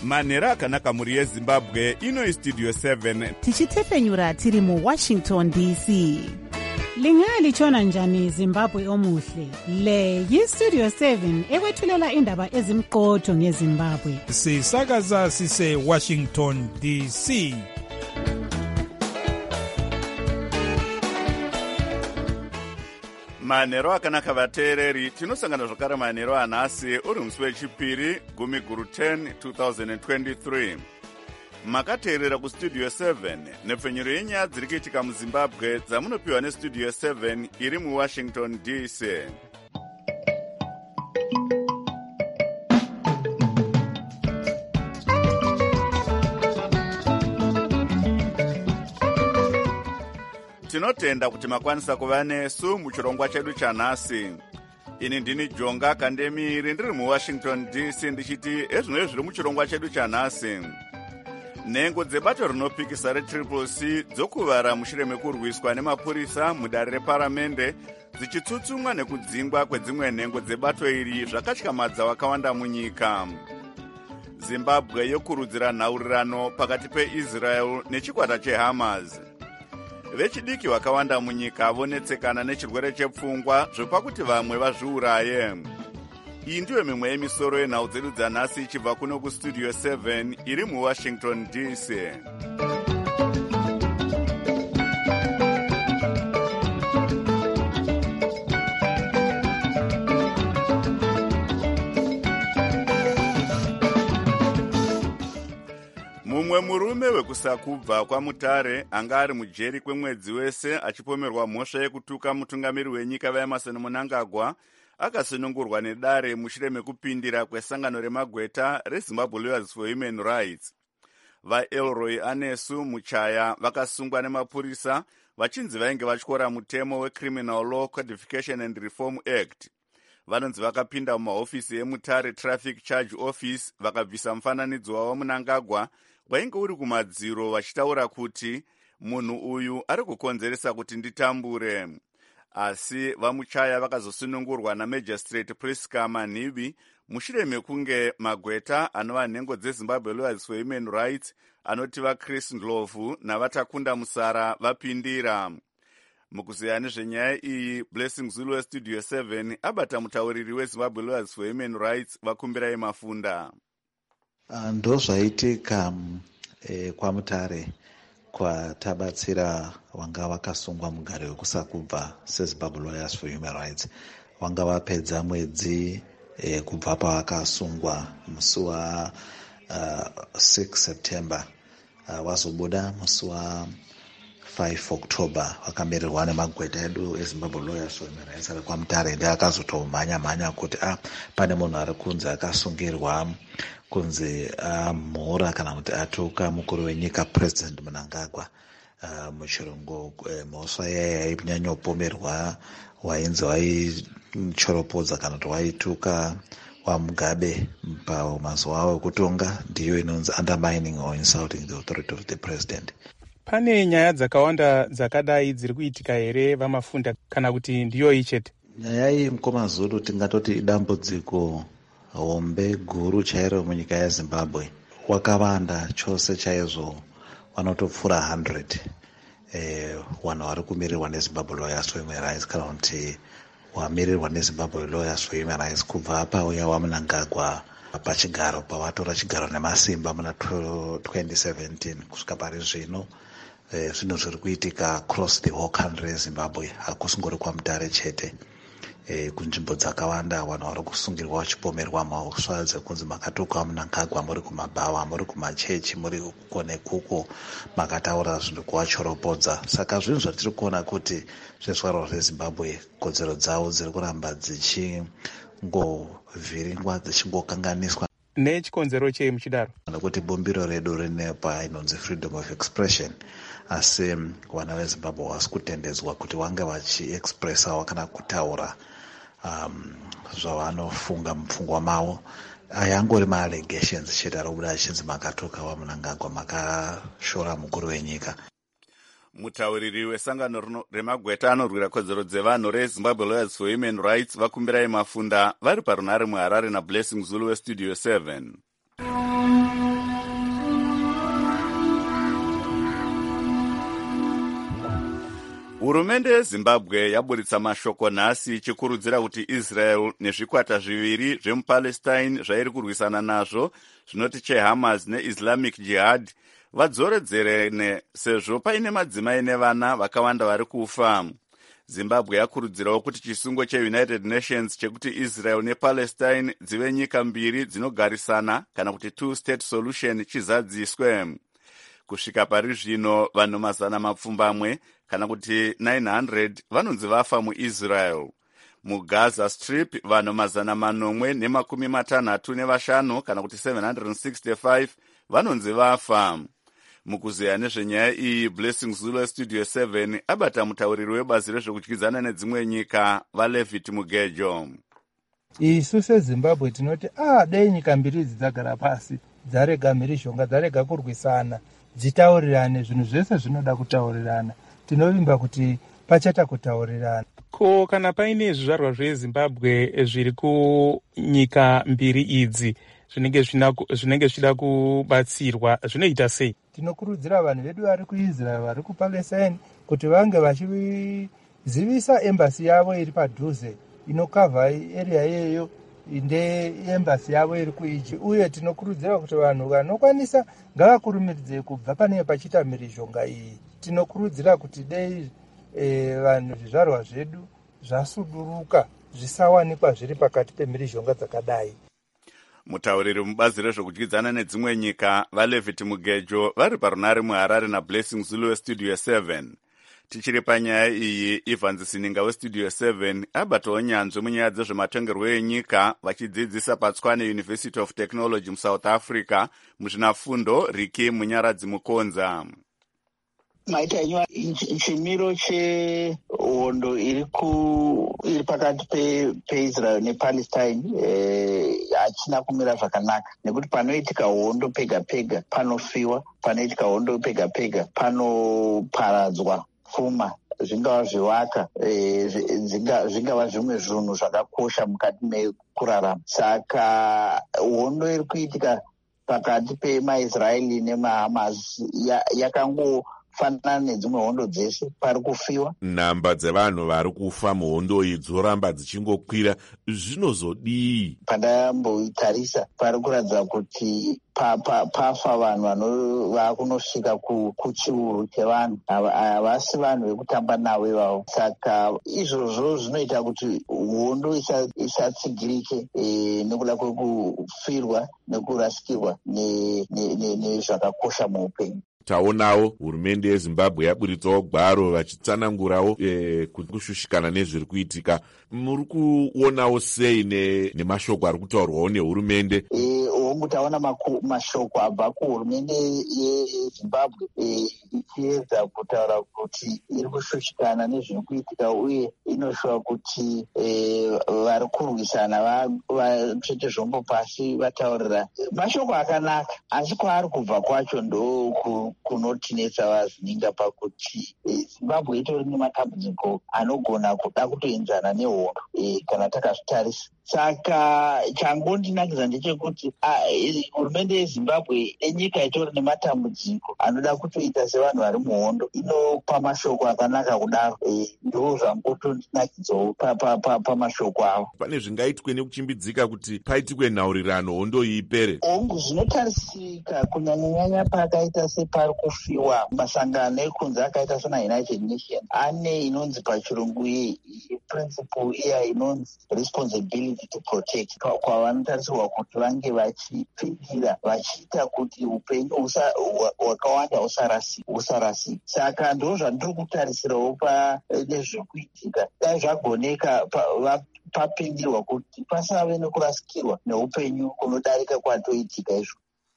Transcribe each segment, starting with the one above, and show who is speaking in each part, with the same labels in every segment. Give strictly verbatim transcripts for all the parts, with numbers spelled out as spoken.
Speaker 1: manhero akanaka mhuri yezimbabwe. Ino istudio seven
Speaker 2: tichitepfenyura tiri muwashington D C. Lingalitshona njani Zimbabwe omuhle? Le yistudio seven ekwethulela indaba ezimqotho ngeZimbabwe.
Speaker 3: Sisakaza sise Washington D C.
Speaker 1: manhero akanaka vateereri, tinosangana zvakare manhero anhasi uri musi wechipiri gumi guru ten twenty twenty-three. Makateerera kustudio seven nepfenyuro yenyaya dziri kuitika muzimbabwe dzamunopiwa nestudio seven iri muwashington D C. Tinotenda kuti makwanisa kuva nesu muchirongwa chedu chanhasi. Ini ndini Jonga Kandemiri ndiri muwashington D C ndichiti ezvinoi zviri muchirongwa chedu chanhasi. Nhengo dzebato rinopikisa retriple C dzokuvara mushure mekurwiswa nemapurisa mudare reparamende dzichitsutsumwa nekudzingwa kwedzimwe nhengo dzebato iri zvakatyamadza vakawanda munyika. Zimbabwe yokurudzira nhaurirano pakati peIsrael nechikwata cheHamas. Vechidiki vakawanda munyika vonetsekana nechirwere chepfungwa zvopakuti vamwe vazviuraye. Iyi ndiyo mimwe yemisoro yenhau dzedu dzanhasi ichibva kuno kustudio seven iri muwashington D C. Mumwe murume wekusakubva kwaMutare anga ari mujeri kwemwedzi wese achipomerwa mhosva yekutuka mutungamiri wenyika vaEmmerson Mnangagwa akasunungurwa nedare mushure mekupindira kwesangano remagweta reZimbabwe Lawyers for Human Rights. VaElroy Anesu Muchaya vakasungwa nemapurisa vachinzi vainge vatyora mutemo weCriminal Law Codification and Reform Act. Vanonzi vakapinda mumahofisi eMutare Traffic Charge Office vakabvisa mufananidzo wavo Mnangagwa wainge uri kumadziro vachitaura kuti munhu uyu ari kukonzeresa kuti nditambure. Asi vaMuchaya vakazosunungurwa naMagistrate Priska Manhibi mushure mekunge magweta anova nhengo dzeZimbabwe Lawyers for Human Rights anoti vaChris Ndlovu navatakunda Musara vapindira. Mukuziya nezvenyaya iyi, Blessing Zulu westudio seven abata mutauriri weZimbabwe Lawyers for Human Rights vakumbirai Mafunda.
Speaker 4: Ndo zvaitika e, kwaMutare kwatabatsira wanga vakasungwa mugare wekusakubva seZimbabwe Lawyers for Human Rights. Wanga vapedza mwedzi e, kubva pavakasungwa musi wa uh, six September uh, wazobuda musi wa five October vakamirerwa nemagweta edu eZimbabwe Lawyers for Human Rights ari kwaMutare. Ndi akazotomhanya mhanya kuti ah, pane munhu ari kunzi akasungirwa kunzi amhura kana kuti atuka mukuru wenyika President Mnangagwa. Uh, muchirungu eh, mhosva yaya yainyanyopomerwa wainzi waichoropodza kana kuti waituka waMugabe pamazuva avo ekutonga ndiyo inonzi undermining or insulting the authority of the president.
Speaker 5: Pane nyaya dzakawanda dzakadai dziri kuitika here vaMafunda kana kuti ndiyo ichete?
Speaker 4: Nyaya iyi mukoma Zulu tingatoti idambudziko hombe guru chairo munyika yeZimbabwe. Wakawanda chose chaizvo vanotopfuura one hundred eh, vanhu vari kumirirwa neZimbabwe Lawyers for Human Rights kana kuti wamirirwa neZimbabwe Lawyers for Human Rights kubva pauya waMnangagwa pachigaro pavatora chigaro nemasimba muna twenty seventeen kusvika pari zvino. Eh, zvinhu zviri kuitika across the whole country yeZimbabwe, hakusingori kwaMutare chete. E, kunzvimbo dzakawanda vanhu vari kusungirwa vachipomerwa mhosva dzekunzi makatuka Mnangagwa muri kumabhawa, muri kumachechi, muri kukone kuko makataura zvinhu kuvachoropodza. Saka zvinhu zvatiri kuona kuti zvezvarwa zveZimbabwe kodzero dzavo dziri kuramba dzichingovhiringwa dzichingokanganiswa.
Speaker 5: Nechikonzero chei muchidaro?
Speaker 4: Nekuti bumbiro redu rinepa inonzi freedom of expression, asi vana veZimbabwe vasi kutendedzwa kuti vange vachiexpressawo kana kutaura um, zvavanofunga mupfungwa mavo. Ayangori maallegations chete ari kubuda achinzi makatuka waMnangagwa, makashora mukuru wenyika.
Speaker 1: Mutauriri wesangano remagweta anorwira kodzero dzevanhu reZimbabwe Lawyers for Human Rights vakumbirai Mafunda vari parunhare muHarare naBlessing Zulu westudio seven. Hurumende yeZimbabwe yaburitsa mashoko nhasi ichikurudzira kuti Israel nezvikwata zviviri zvemuPalestine zvairi kurwisana nazvo zvinoti cheHamas neIslamic Jihad vadzoredzerene sezvo paine madzimai nevana vakawanda vari kufa. Zimbabwe yakurudzirawo kuti chisungo cheUnited Nations chekuti Israel nePalestine dzive nyika mbiri dzinogarisana kana kuti two-state solution chizadziswe. Kusvika pari zvino vanhu mazana mapfumbamwe kana kuti nine hundred vanonzi vafa muIsrael. MuGaza Strip vanhu mazana manomwe nemakumi matanhatu nevashanu kana kuti seven hundred sixty-five vanonzi vafa. Mukuzeya nezvenyaya iyi, Blessing Zulu Studio seven abata mutauriri webazi rezvekudyidzana nedzimwe nyika vaLevit Mugejo.
Speaker 6: Isu seZimbabwe tinoti ah dai nyika mbiri idzi dzagara pasi dzarega mhirizhonga dzarega kurwisana dzitaurirane zvinhu zvese zvinoda kutaurirana. Tinovimba kuti pachata kutaurirana.
Speaker 5: Ko kana paine zvizvarwa zveZimbabwe zviri kunyika mbiri idzi zvinenge zvinenge zvida kubatsirwa zvinoita sei?
Speaker 6: Tinokurudzira vanhu vedu vari kuIsrael vari kuPalestine kuti vange vachizivisa embassy yavo iri padhuze inokavha area yeyo inde embassy yavo iri kuichi, uye tinokurudzira kuti vanhu vanokwanisa ngavakurumidze kubva pane pachita mhirizhonga iyi. Tinokurudzira kuti dei e, vanhu zvizvarwa zvedu zvasuduruka zvisawanikwa zviri pakati pemhirizhonga dzakadai.
Speaker 1: Mutauriri mubazi rezvekudyidzana nedzimwe nyika vaLevit Mugejo vari parunare muHarare naBlessing Zulu weStudio seven. Tichiri panyaya iyi, Ivan Sininga weStudio seven abatawo nyanzvi munyaya dzezvematongerwo enyika vachidzidzisa paTswane University of Technology muSouth Africa muzvinafundo Riki Munyaradzi Mukonza.
Speaker 7: Maita nywa chimiro chehondo iri ku iri pakati pe peIsrael nePalestine eh achina kumira zvakanaka nekuti panoitika hondo pega pega panofiwa, panoitika hondo pega pega panoparadzwa pfuma, zvingava zvivaka eh zvingava zvimwe zvinhu zvakakosha mukati mekurarama. Saka hondo iri kuitika pakati pemaIsraeli nemaHamas yakango fanana nedzimwe hondo dzese, pari kufiwa.
Speaker 8: Namba dzevanhu vari kufa muhondo iyi dzoramba dzichingokwira, zvinozodii?
Speaker 7: Pandamboitarisa pari kuratidza kuti pafa pa, pa vanhu vakunosvika kuchiuru chevanhu, havasi vanhu vekutamba navo ivavo. Saka izvozvo zvinoita kuti hondo isatsigirike e, nekuda kwekufirwa nekurasikirwa nezvakakosha muupenyu.
Speaker 8: Taonawo hurumende yeZimbabwe yaburitsawo gwaro vachitsanangurawo e, kushushikana nezviri kuitika. Muri kuonawo sei nemashoko ari kutaurwawo nehurumende?
Speaker 7: Hongu taona mashoko abva kuhurumende yeZimbabwe ichiedza kutaura kuti iri kushushikana nezviri kuitika, uye inoshuva kuti vari kurwisana vatsvete zvombo pasi vataurira mashoko akanaka, asi kwaari kubva kwacho ndo kunotinetsa vazininga pakuti Zimbabwe itori nematambudziko anogona kuda kutoenzana nehondo kana takazvitarisa. Saka changondinakidza ndechekuti hurumende yeZimbabwe enyika itori nematambudziko anoda kutoita sevanhu vari muhondo, inopa mashoko akanaka kudaro. Ndo zvangotondinakidzawo pamashoko avo.
Speaker 8: Pane zvingaitwe nekuchimbidzika kuti paitikwe nhaurirano hondo iyi ipere?
Speaker 7: Hongu zvinotarisika kunyanyanyanya pakaita separi kufiwa. Masangano ekunze akaita sena United Nations ane inonzi pachirungu principle iya inonzi responsibility to protect, kwavanotarisirwa kuti vange vachipindira vachiita kuti upenyu hwakawanda husarasika. Saka ndo zvandiri kutarisirawo panezvekuitika. Dai zvagoneka papindirwa kuti pasave nekurasikirwa neupenyu kunodarika kwatoitika izvo.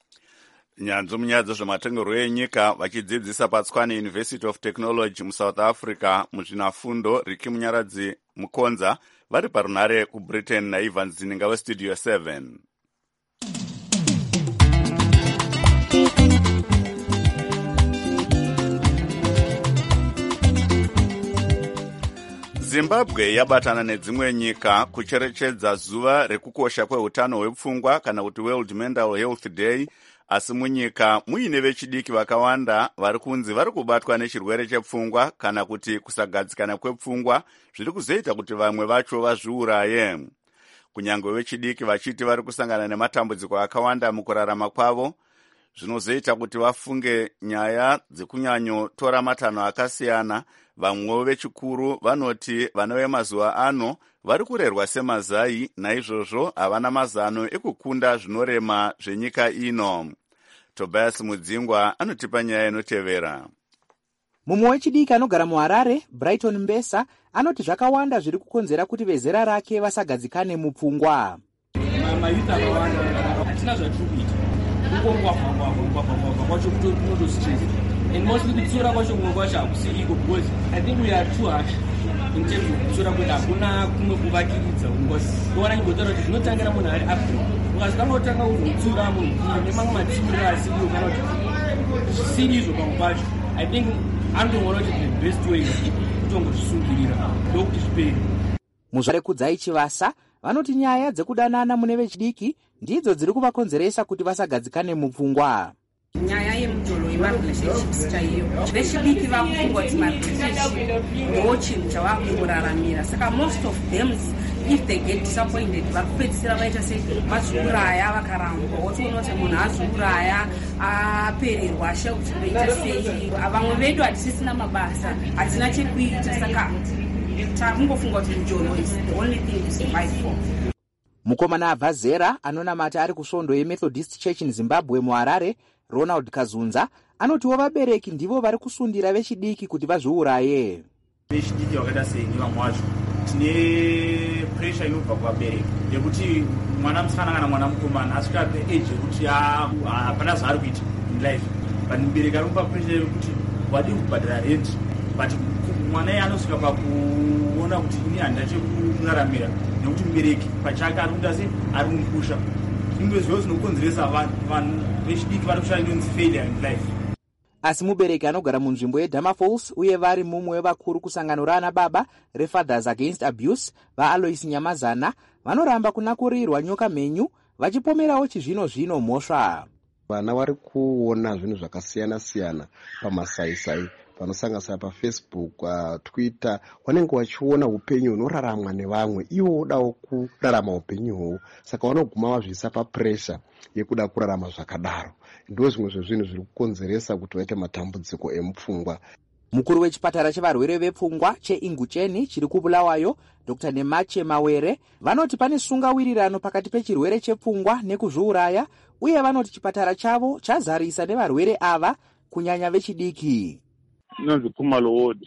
Speaker 1: Nyanzvi munyaya dzezvematongerwo enyika vachidzidzisa paTswane University of Technology muSouth Africa muzvinafundo Riki Munyaradzi Mukonza vari parunare kuBritain naIvan Zininga weStudio seven. Zimbabwe yabatana nedzimwe nyika kucherechedza zuva rekukosha kwehutano hwepfungwa kana kuti World Mental Health Day asi munyika muine vechidiki vakawanda vari kunzi vari kubatwa nechirwere chepfungwa kana kuti kusagadzikana kwepfungwa zviri kuzoita kuti vamwe vacho vazviuraye. Kunyange vechidiki vachiti vari kusangana nematambudziko akawanda mukurarama kwavo, zvinozoita kuti vafunge nyaya dzekunyanyotora matanho akasiyana. Vamwewo vechikuru vanoti vana vemazuva ano vari kurerwa semazai, naizvozvo havana mazano ekukunda zvinorema zvenyika ino. Tobias Mudzingwa anotipa nyaya inotevera.
Speaker 9: Mumwe wechidiki anogara muHarare, Brighton Mbesa, anoti zvakawanda zviri kukonzera kuti vezera rake vasagadzikane mupfungwa.
Speaker 10: Mayuta akawanda hatina zvatiri kuita, kungongwavha kwacho kutostress, and mostly kutsura kwacho kumwe kwacho hakusiriko, because I think we are too harsh in terms of kutsura kuti hakuna kumwe kuvakiridza. Kuona chigotora kuti zvinotangira munhu ari Africa, ukasvika utanga kuzotsura munhu nemamwe matsiuriro asiriyo kana kuti zvisirizo pamwe pacho, I think andoona kuti the best way kutongozvisungirira ndokuti zviperi.
Speaker 9: Muzvare kudzai Chivasa vanoti nyaya dzekudanana mune vechidiki ndidzo dziri kuvakonzeresa kuti vasagadzikane mupfungwa.
Speaker 11: Nyaya yemutolo yemarelationships chaiyo, vechidiki vakufungwa kuti marelationship ndo chinhu chavakungораramira. Saka most of them if they get disappointed vakupedzisira vaita semazviuraya vakarambwa. Wotoona kuti munhu azviuraya apererwa ashaye kuti ndoita sei. Vamwe vedu hatisisina mabasa, hatina chekuita, saka takungofunga kuti mujolo is the only thing to survive for.
Speaker 9: Mukomana abva zera anonamata ari kusvondo yeMethodist Church in Zimbabwe muHarare, Ronald Kazunza, anotiwo vabereki ndivo vari kusundira vechidiki kuti vazviuraye.
Speaker 10: Vechidiki vakaita senyi vamwe vacho tine pressure inobva kuvabereki yekuti mwana musikana kana mwana mukomana asvika paage yekuti hapana zvaari kuita in life, but mubereki ari kupa pressure yekuti wadi kubhadhara rent, but mwana iye anosvika pakuona kuti ini handina chekuraramira nekuti mubereki pachake ari kuita se ari kumupusha. Zvimwe zvose zvinokonzeresa vanhu vechidiki vari kushaya inonzi failure in life.
Speaker 9: Asi mubereki anogara munzvimbo yeDhama Falls uye vari mumwe wevakuru kusangano raana baba reFathers Against Abuse vaAlois Nyamazana vanoramba kunakurirwa nyoka mhenyu vachipomerawo chizvino zvino mhosva.
Speaker 12: Vana vari kuona zvinhu zvakasiyana siyana pamasaisai panosanganisira paFacebook, uh, Twitter, vanenge vachiona upenyu hunoraramwa nevamwe, ivo vodawo kurarama upenyu hwo, saka vanoguma vazviisa papressure yekuda kurarama zvakadaro. Ndo zvimwe zvezvinhu zviri kukonzeresa kuti vaite matambudziko emupfungwa.
Speaker 9: Mukuru wechipatara chevarwere vepfungwa cheIngucheni chiri kuBulawayo, Doctor Nemache Mawere, vanoti pane sungawirirano pakati pechirwere chepfungwa nekuzviuraya, uye vanoti chipatara chavo chazarisa nevarwere ava kunyanya vechidiki.
Speaker 13: Inonzi Khumalo Ward,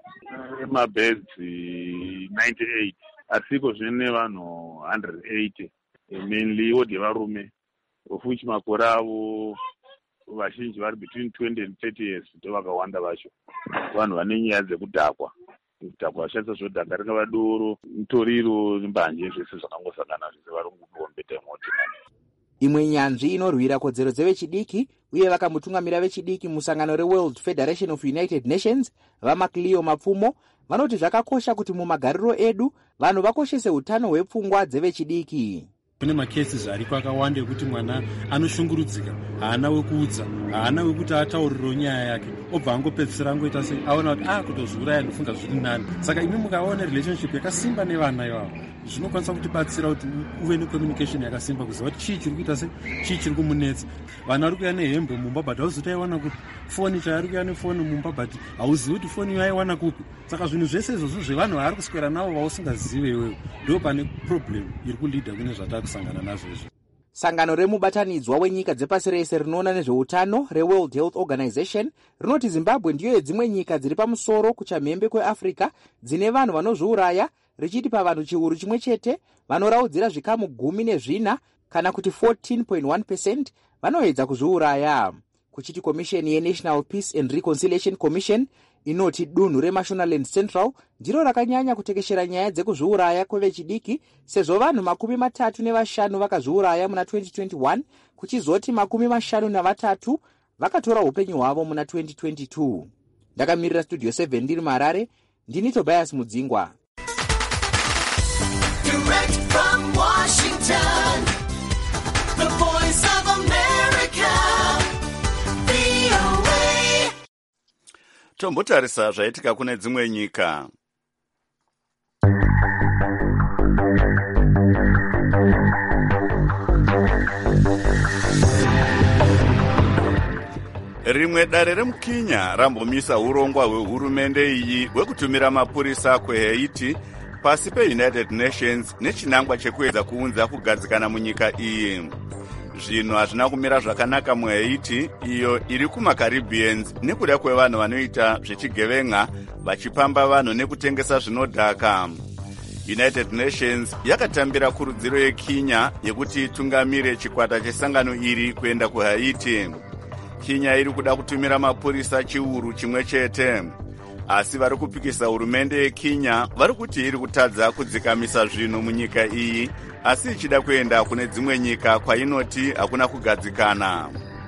Speaker 13: mabhedzi ninety-eight, asiko zvine vanhu one hundred eighty, mainly ward yevarume, of which makore avo vazhinji vari between twenty and thirty years, ndo vakawanda vacho. Vanhu vane nyaya dzekudhakwa, kudhakwa vashandisa zvodhaka ringava doro, mutoriro, mbanje, zvese zvakangosangana zvese vari kungombeta imotinani.
Speaker 9: Imwe nyanzvi inorwira kodzero dzevechidiki uye vakamutungamira vechidiki musangano reWorld Federation of United Nations vaMacleo Mapfumo vanoti zvakakosha kuti mumagariro edu vanhu vakoshese utano hwepfungwa dzevechidiki.
Speaker 14: Kune macases ariko akawanda ekuti mwana anoshungurudzika, haana wekuudza, haana wekuti ataurire nyaya yake, obva angopedzisira angoita sei aona kuti ah kutozviuraya ndofunga zviri nani. Saka imi mukaona relationship yakasimba nevana ivavo, zvinokwanisa kutibatsira kuti uve necommunication yakasimba kuziva kuti chii chiri kuita sei, chii chiri kumunetsa. Vana vari kuuya nehembe mumba but hauzivi aiwana kupi, foni chaari kuuya nefoni mumba but hauzivi kuti foni iyo aiwana kupi. Saka zvinhu zvese izvozvo zvevanhu vari kuswera navo vausingazive iwewe, ndo pane problem iri kulidha kune zvatava kusangana nazvo izvi.
Speaker 9: Sangano remubatanidzwa wenyika dzepasi rese rinoona nezveutano reWorld Health Organization rinoti Zimbabwe ndiyo yedzimwe nyika dziri pamusoro kuchamhembe kweAfrica dzine vanhu vanozviuraya, richiti pavanhu chiuru chimwe chete vanoraudzira zvikamu gumi nezvina kana kuti fourteen point one percent vanoedza kuzviuraya. Kuchiti komisheni yeNational Peace and Reconciliation Commission inoti dunhu reMashonaland Central ndiro rakanyanya kutekeshera nyaya dzekuzviuraya kwevechidiki, sezvo vanhu makumi matatu nevashanu vakazviuraya muna twenty twenty-one, kuchizoti makumi mashanu navatatu vakatora upenyu hwavo muna twenty twenty-two. Ndakamirira Studio seven ndiri muHarare, ndini Tobias Mudzingwa.
Speaker 15: Direct from Washington, the voice of America.
Speaker 1: tombotarisa zvaitika kune dzimwe nyika. Rimwe dare remuKenya rambomisa urongwa hwehurumende iyi hwekutumira mapurisa kuHaiti pasi peUnited Nations nechinangwa chekuedza kuunza kugadzikana munyika iyi. Zvinhu hazvina kumira zvakanaka muHaiti, iyo iri kumaCaribbeans, nekuda kwevanhu vanoita zvechigevenga vachipamba vanhu nekutengesa zvinodhaka. United Nations yakatambira kurudziro yeKenya yekuti itungamire chikwata chesangano iri kuenda kuHaiti. Kenya iri kuda kutumira mapurisa chiuru chimwe chete. Asi vari kupikisa hurumende yeKenya vari kuti iri kutadza kudzikamisa zvinhu munyika iyi, asi ichida kuenda kune dzimwe nyika kwainoti hakuna kugadzikana.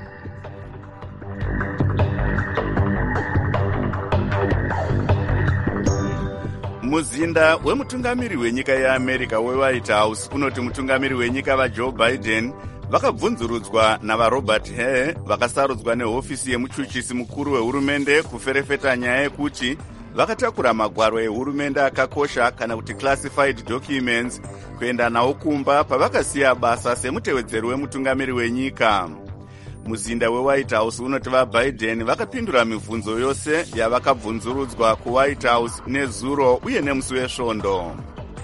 Speaker 1: Muzinda wemutungamiri wenyika yeAmerica weWhite House unoti mutungamiri wenyika vaJoe Biden vakabvunzurudzwa navaRobert Hare vakasarudzwa nehofisi yemuchuchisi mukuru wehurumende kuferefeta nyaya yekuti vakatakura magwaro ehurumende akakosha kana kuti classified documents kuenda nawo kumba pavakasiya basa semutevedzeri wemutungamiri wenyika. Muzinda weWhite House unoti vaBiden vakapindura mibvunzo yose yavakabvunzurudzwa kuWhite House nezuro uye nemusi wesvondo.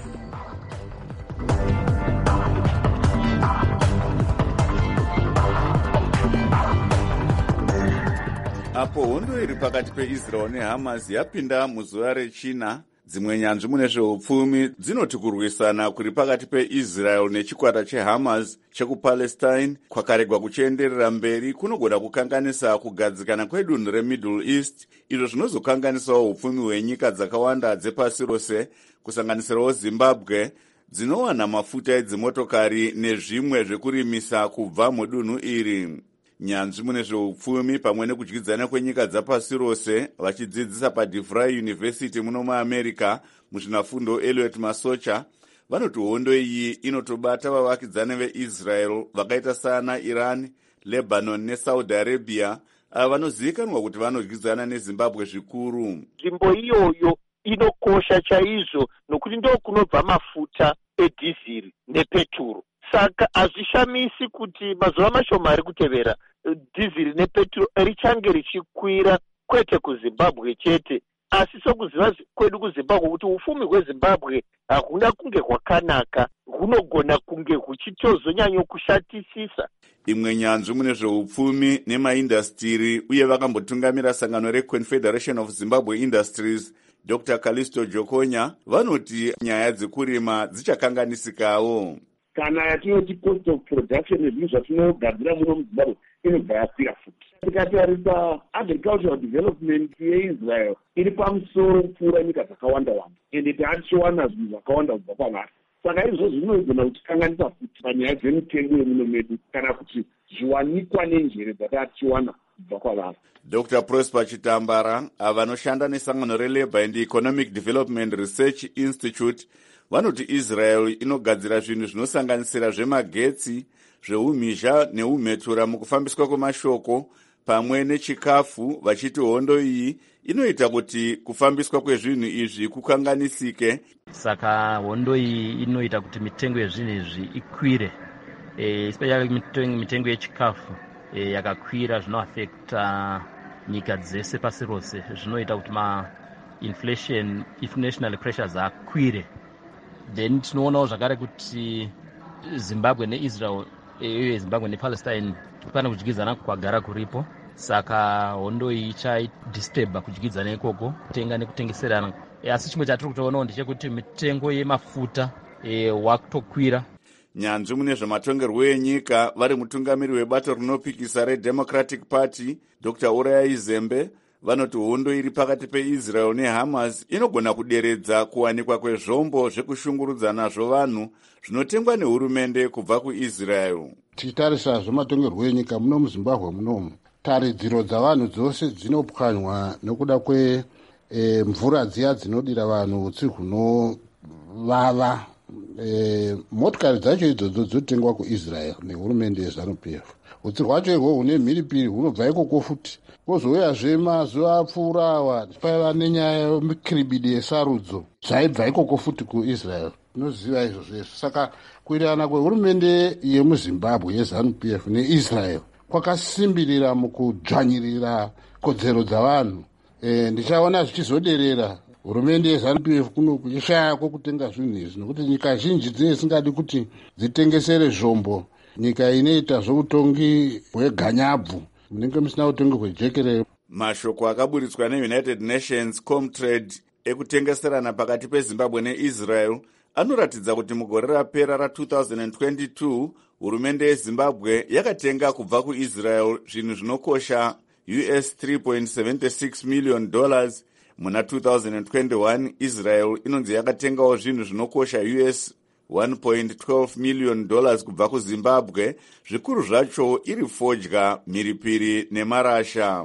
Speaker 1: Apo hondo iri pakati peIsrael neHamas yapinda muzuva rechina, dzimwe nyanzvi mune zveupfumi dzinoti kurwisana kuri pakati peIsrael nechikwata cheHamas chekupalestine kwakaregwa kuchienderera mberi kunogona kukanganisa kugadzikana kwedunhu reMiddle East, izvo zvinozokanganisawo upfumi hwenyika dzakawanda dzepasi rose, kusanganisirawo Zimbabwe dzinowana mafuta edzimotokari nezvimwe zvekurimisa kubva mudunhu iri. Nyanzvi mune zveupfumi pamwe nekudyidzana kwenyika dzapasi rose vachidzidzisa paDeVry University muno muAmerica muzvinafundo Elliot Masocha vanoti hondo iyi inotobata vavakidzani veIsrael vakaita sana Iran, Lebanon neSaudi Arabia ava vanozivikanwa kuti vanodyidzana neZimbabwe zvikuru.
Speaker 15: Nzvimbo iyoyo inokosha chaizvo nokuti ndo kunobva mafuta edhiziri nepeturu. Saka hazvishamisi kuti mazuva mashoma ari kutevera dhiziri nepeturu richange richikwira, kwete kuZimbabwe chete asi sokuziva kwedu kuZimbabwe kuti ufumi hweZimbabwe hakuna kunge hwakanaka, hunogona kunge huchitozonyanya kushatisisa.
Speaker 1: Imwe nyanzvi mune zveupfumi nemaindastiri uye vakambotungamira sangano reConfederation of Zimbabwe Industries Doctor Callisto Jokonya vanoti nyaya dzekurima dzichakanganisikawo.
Speaker 16: Kana yatinoti cost of production yezvinhu zvatinogadzira muno muZimbabwe inobva yakwira futi. Tikatarisa agricultural development yeIsrael iri pamusoro kupfuura nyika dzakawanda wanda, ende taatichiwana zvinhu zvakawanda kubva kwavari. Saka izvozvo zvinogona kutikanganisa futi panyaya dzemitengo yemuno medu kana kuti zviwanikwa nenjere dzataatichiwana kubva kwavari.
Speaker 1: Doctor Prosper Chitambara avanoshanda nesangano reLabour and Economic Development Research Institute vanoti Israel inogadzira zvinhu zvinosanganisira zvemagetsi, zveumhizha neumhetura mukufambiswa kwemashoko pamwe nechikafu, vachiti hondo iyi inoita kuti kufambiswa kwezvinhu izvi kukanganisike.
Speaker 17: Saka hondo iyi inoita kuti mitengo yezvinhu izvi ikwire, especially mitengo, mitengo yechikafu e, yakakwira, zvinoafekta nyika dzese pasi rose, zvinoita kuti ma inflation, inflationary pressures akwire. Then tinoonawo zvakare kuti Zimbabwe neIsrael uye Zimbabwe nePalestine pane kudyidzana kwagara kuripo, saka hondo iyi ichadisturba kudyidzana ikoko, kutenga nekutengeserana. E, asi chimwe chatiri kutoonawo ndechekuti mitengo yemafuta e, wakutokwira.
Speaker 1: Nyanzvi mune zvematongerwo enyika vari mutungamiri webato rinopikisa reDemocratic Party Doctor Uriah Zembe vanoti hondo iri pakati peIsrael neHamas inogona kuderedza kuwanikwa kwezvombo zvekushungurudza nazvo vanhu zvinotengwa nehurumende kubva kuIsrael.
Speaker 18: Tichitarisa zvematongerwo enyika muno muZimbabwe munomu, taridziro dzavanhu dzose dzinopwanywa nokuda kwe e, mvura dziya dzinodira vanhu utsi hunovava e, motikari dzacho idzodzo dzotengwa kuisrael nehurumende yeZANU-P F. Utsi hwacho ihwo hune mhiripiri hunobva ikoko futi kwozouyazve mazuva apfuura awa paiva nenyaya yemikiribidi yesarudzo zvaibva ikoko futi kuisrael. Tinoziva izvo zvese. Saka kuwirirana kwehurumende yemuzimbabwe yeZANU-P F neisrael kwakasimbirira mukudzvanyirira kodzero dzavanhu. E, ndichaona zvichizoderera hurumende yeZANU-P F kuno kuchishaya kwokutenga zvinhu izvi nokuti nyika zhinji dzinenge dzisingadi kuti dzitengesere zvombo nyika inoita zvoutongi hweganyabvu munenge musina utongi hwejekerere.
Speaker 1: Mashoko akaburitswa neUnited Nations Comtrade ekutengeserana pakati peZimbabwe neIsrael anoratidza kuti mugore rapera ra-twenty twenty-two hurumende yeZimbabwe yakatenga kubva kuIsrael zvinhu zvinokosha U S three point seven six million dollars. Muna twenty twenty-one Israel inonzi yakatengawo zvinhu zvinokosha U S one point one two million dollars kubva kuZimbabwe, zvikuru zvacho iri fodya, mhiripiri nemarasha.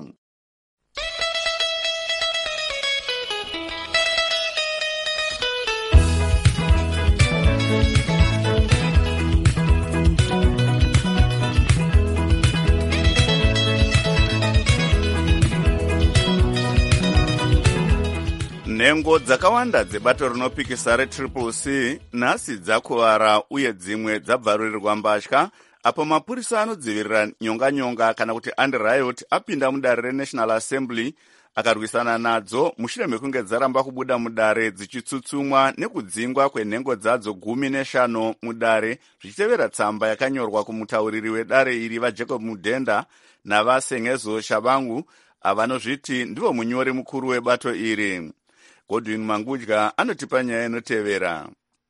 Speaker 1: Nhengo dzakawanda dzebato rinopikisa retriple C nhasi dzakuvara uye dzimwe dzabvarurirwa mbatya apo mapurisa anodzivirira nyonga-nyonga kana kuti anti-riot apinda mudare reNational Assembly akarwisana nadzo mushure mekunge dzaramba kubuda mudare dzichitsutsumwa nekudzingwa kwenhengo dzadzo gumi neshanu mudare zvichitevera tsamba yakanyorwa kumutauriri wedare iri vaJacob Mudenda navaSengezo Shabangu avanozviti ndivo munyori mukuru webato iri. Godwin Mangudya anotipa nyaya inotevera.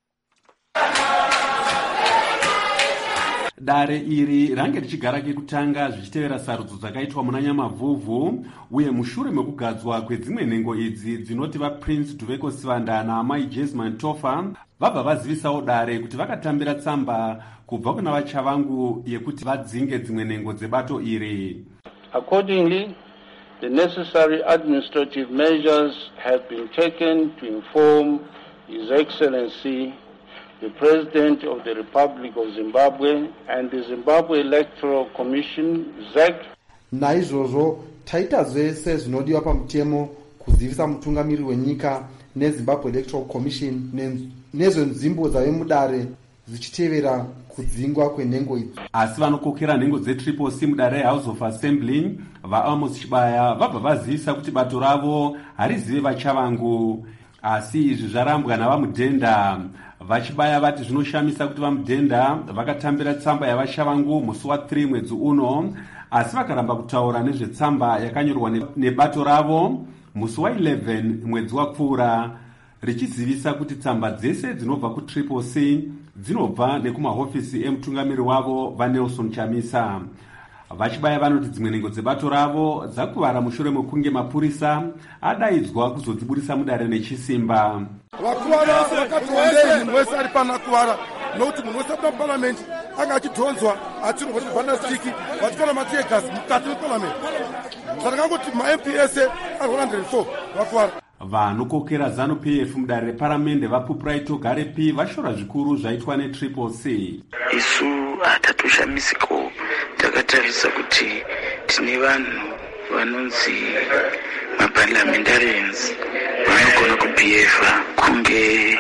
Speaker 19: Dare iri range richigara kekutanga zvichitevera sarudzo dzakaitwa muna Nyamavhuvhu uye mushure mekugadzwa kwedzimwe nhengo idzi dzinoti vaPrince Duveko Sivanda naamai Jesman Tofa vabva vazivisawo dare kuti vakatambira tsamba kubva kuna vaChavangu yekuti vadzinge dzimwe nhengo dzebato iri.
Speaker 20: Accordingly, the necessary administrative measures have been taken to inform His Excellency the President of the Republic of Zimbabwe and the Zimbabwe Electoral Commission, Z E C.
Speaker 21: Naizvozvo taita zvese zvinodiwa pamutemo kuzivisa mutungamiri wenyika neZimbabwe Electoral Commission nezvenzvimbo dzave mudare zichitevera kudzingwa kwenhengo idzi.
Speaker 19: Asi vanokokera nhengo dzetriple C mudare reHouse of Assembly vaAmos Chibaya vabva vazivisa kuti bato ravo harizive vaChavangu, asi izvi zvarambwa navaMudhenda. VaChibaya vati zvinoshamisa kuti vaMudhenda vakatambira tsamba yavaChavangu musi wa3 mwedzi uno, asi vakaramba kutaura nezvetsamba yakanyorwa nebato ravo musi wa11 mwedzi wapfuura, richizivisa kuti tsamba dzese dzinobva kutriple C dzinobva nekumahofisi emutungamiri wavo vaNelson Chamisa. VaChibaya vanoti dzimwe nhengo dzebato ravo dzakuvara mushure mekunge mapurisa adaidzwa kuzodziburisa mudare nechisimba.
Speaker 22: Vakuvara vakati wandei munhu wese ari pana kuvara nokuti munhu wese apinda muparamende anga achidhonzwa achirwa vachibhandastiki vachifana matiyegasi mukati meparamende. Saka ndangoti maM P ese ari one hundred four vakuvara.
Speaker 19: Vanokokera ZANU-P F mudare reparamende vaPupuraito Garepi vashora zvikuru zvaitwa netriple C.
Speaker 23: Isu hatatoshamisiko takatarisa kuti tine vanhu vanonzi maparliamentarians vanogona kubhiyevha kunge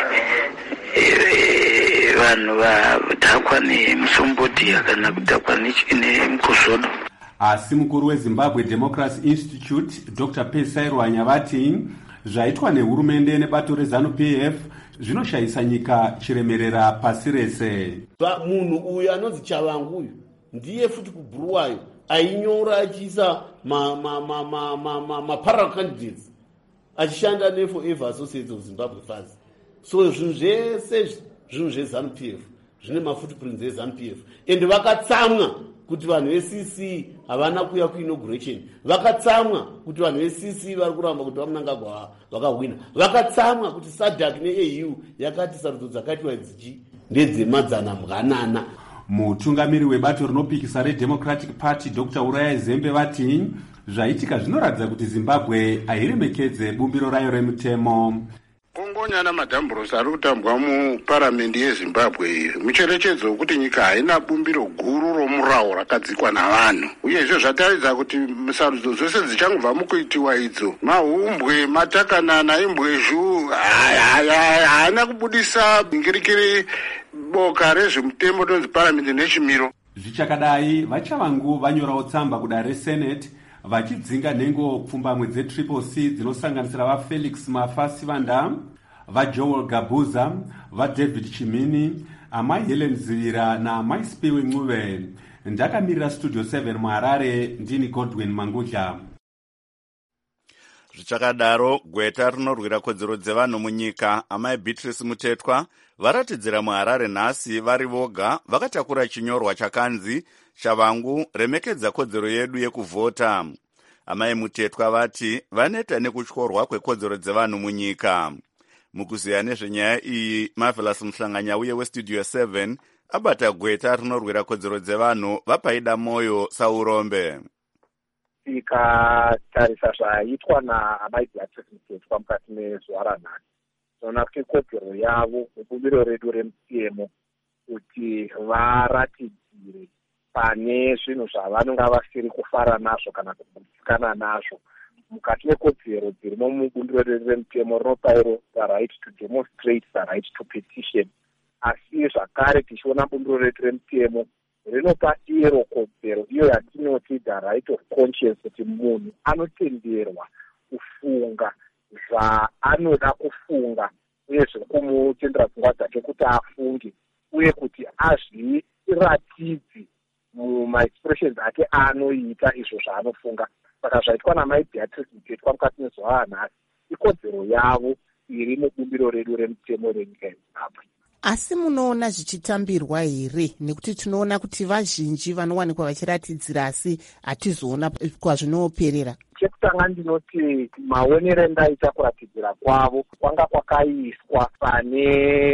Speaker 23: vanhu vadhakwa nemusombodiya kana kudhakwa nemukozodo.
Speaker 19: Asi mukuru weZimbabwe Democracy Institute Doctor Pesai Rwanya vati zvaitwa nehurumende nebato reZANU-P F zvinoshayisa nyika chiremerera pasi rese.
Speaker 24: Munhu uyu anonzi Chavangu uyu ndiye futi kubhuruwayo ainyora achiisa maparallel candidates achishanda neForever Associates of Zimbabwe First. So zvinhu zvese zvinhu zveZANU-P F zvine mafootprints eZANU-P F ende vakatsamwa kuti vanhu veC C havana kuuya kuinauguration, vakatsamwa kuti vanhu veC C vari kuramba kuti vaMnangagwa vakahwina, vakatsamwa kuti SADC neA U yakati sarudzo dzakaitwa idzichi ndedzemadzana mwanana.
Speaker 19: Mutungamiri webato rinopikisa reDemocratic Party Doctor Uraya Zembe vati zvaitika zvinoratidza kuti Zimbabwe hairemekedze bumbiro rayo remutemo.
Speaker 2: ngonyana madhamburosi ari kutambwa muparamende yezimbabwe iri mucherechedzo wekuti nyika haina bumbiro guru romurawo rakadzikwa navanhu, uyezve zvataridza kuti sarudzo dzose dzichangobva mukuitiwa idzo mahumbwe, matakanana, imbwezhu haana kubudisa ngirikiri boka rezvemutemo tonzi paramende nechimiro.
Speaker 19: Zvichakadai vachavangu vanyorawo tsamba kudare resenate vachidzinga nhengo pfumbamwe dzetriple c dzinosanganisira vafelix mafasivanda, vajoel gabuza, vadavid chimini, amai helen zivira naamai spiwe ncuve. Ndakamirira studio seven muharare, ndini Godwin Mangudla.
Speaker 1: Zvichakadaro, gweta rinorwira kodzero dzevanhu munyika amai Beatrice Mutetwa varatidzira muharare nhasi vari voga vakatakura chinyorwa chakanzi Chavangu remekedza kodzero yedu yekuvhota. Amai Mutetwa vati vaneta nekutyorwa kwekodzero dzevanhu munyika. Mukuziya nezvenyaya iyi, Marvelous Muhlanganyauye westudio seven abata gweta rinorwira kodzero dzevanhu vapaida moyo Saurombe.
Speaker 3: Tikatarisa zvaitwa naamai Beatrice Mutetwa mukati mezuva ranhasi, tinoona kuti kodzero yavo nebumbiro redu remutemo kuti varatidzire pane zvinhu zvavanonga vasiri kufara nazvo kana kugutsikana nazvo mukati mekodzero dzirimo mubumbiro redu remutemo rinopa iro the right to demonstrate, the right to petition. Asi zvakare tichiona bumbiro redu remutemo rinopa iro kodzero iyo yatinoti the right of conscience, kuti munhu anotenderwa kufunga zvaanoda kufunga uye zviri kumutendera pfungwa dzake kuti afunge, uye kuti azviratidzi mumaexpressions ake anoita izvo zvaanofunga. Saka zvaitwa namai Beatrice Mutetwa mukati mezuva ranhasi ikodzero yavo iri mubumbiro redu remutemo renyika yeZimbabwe.
Speaker 4: Asi munoona zvichitambirwa here? Nekuti tinoona kuti vazhinji vanowanikwa vachiratidzira asi hatizoona kwazvinoperera.
Speaker 3: Chekutanga ndinoti maonero endaita kuratidzira kwavo kwanga kwakaiswa pane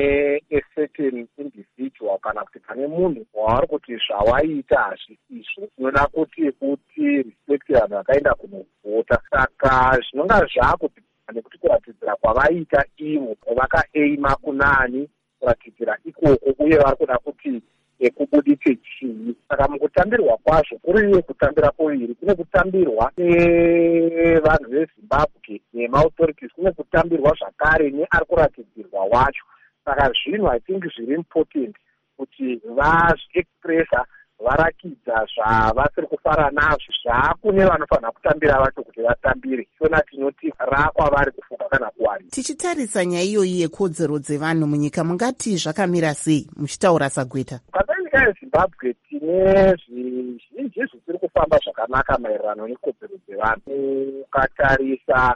Speaker 3: a certain individual kana kuti pane munhu wavari kuti zvawaita hazvisizvo. Tinoda kuti kuti respect vanhu vakaenda kunovhota. Saka zvinonga zvakuti nekuti kuratidzira kwavaita ivo vakaeima kunani kuratidzira ikoko, uye vari kuda kuti ekubuditse chii. Saka mukutambirwa kwazvo kuri kutambira koviri, kune kutambirwa nevanhu veZimbabwe nemaauthorities, kune kutambirwa zvakare neari kuratidzirwa wacho. Saka zvinhu I think zviri important kuti vazviexpressa, varakidza zvavasiri kufara nazvo, zvakune vanofanira kutambira vacho kuti vatambire. Tona tinoti rakwavari kufunga kana kuwari.
Speaker 4: Tichitarisa nyaya iyoyi yekodzero dzevanhu munyika, mungati zvakamira sei muchitaura sagweta?
Speaker 3: Nyika yeZimbabwe tine zvizhinji zvisiri kufamba zvakanaka maererano nekodzero dzevanhu. Ukatarisa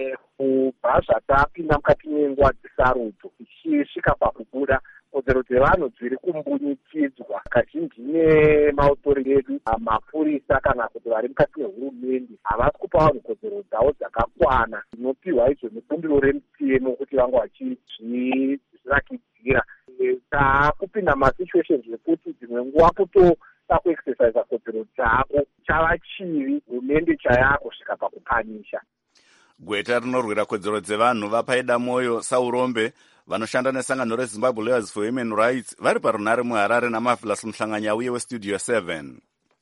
Speaker 3: kubva zvatapinda mukati menguva dzesarudzo tichisvika pakubuda, kodzero dzevanhu dziri kumbunyikidzwa kazhinji nemaauthority edu, mapurisa kana kuti vari mukati mehurumende havasi kupa vanhu kodzero dzavo dzakakwana dzinopiwa izvo nebumbiro remutemo kuti vange vachizvirakidzira. Taakupinda masituations zvekuti dzimwe nguva kutoda kuexercisa kodzero dzako chava chivi, hurumende chayako kusvika pakupanyisha.
Speaker 1: Gweta rinorwira kodzero dzevanhu vapaida moyo Saurombe vanoshanda nesangano reZimbabwe Lawyers for Human Rights vari parunhare muHarare naMarvelous Muhlanganyauye westudio seven.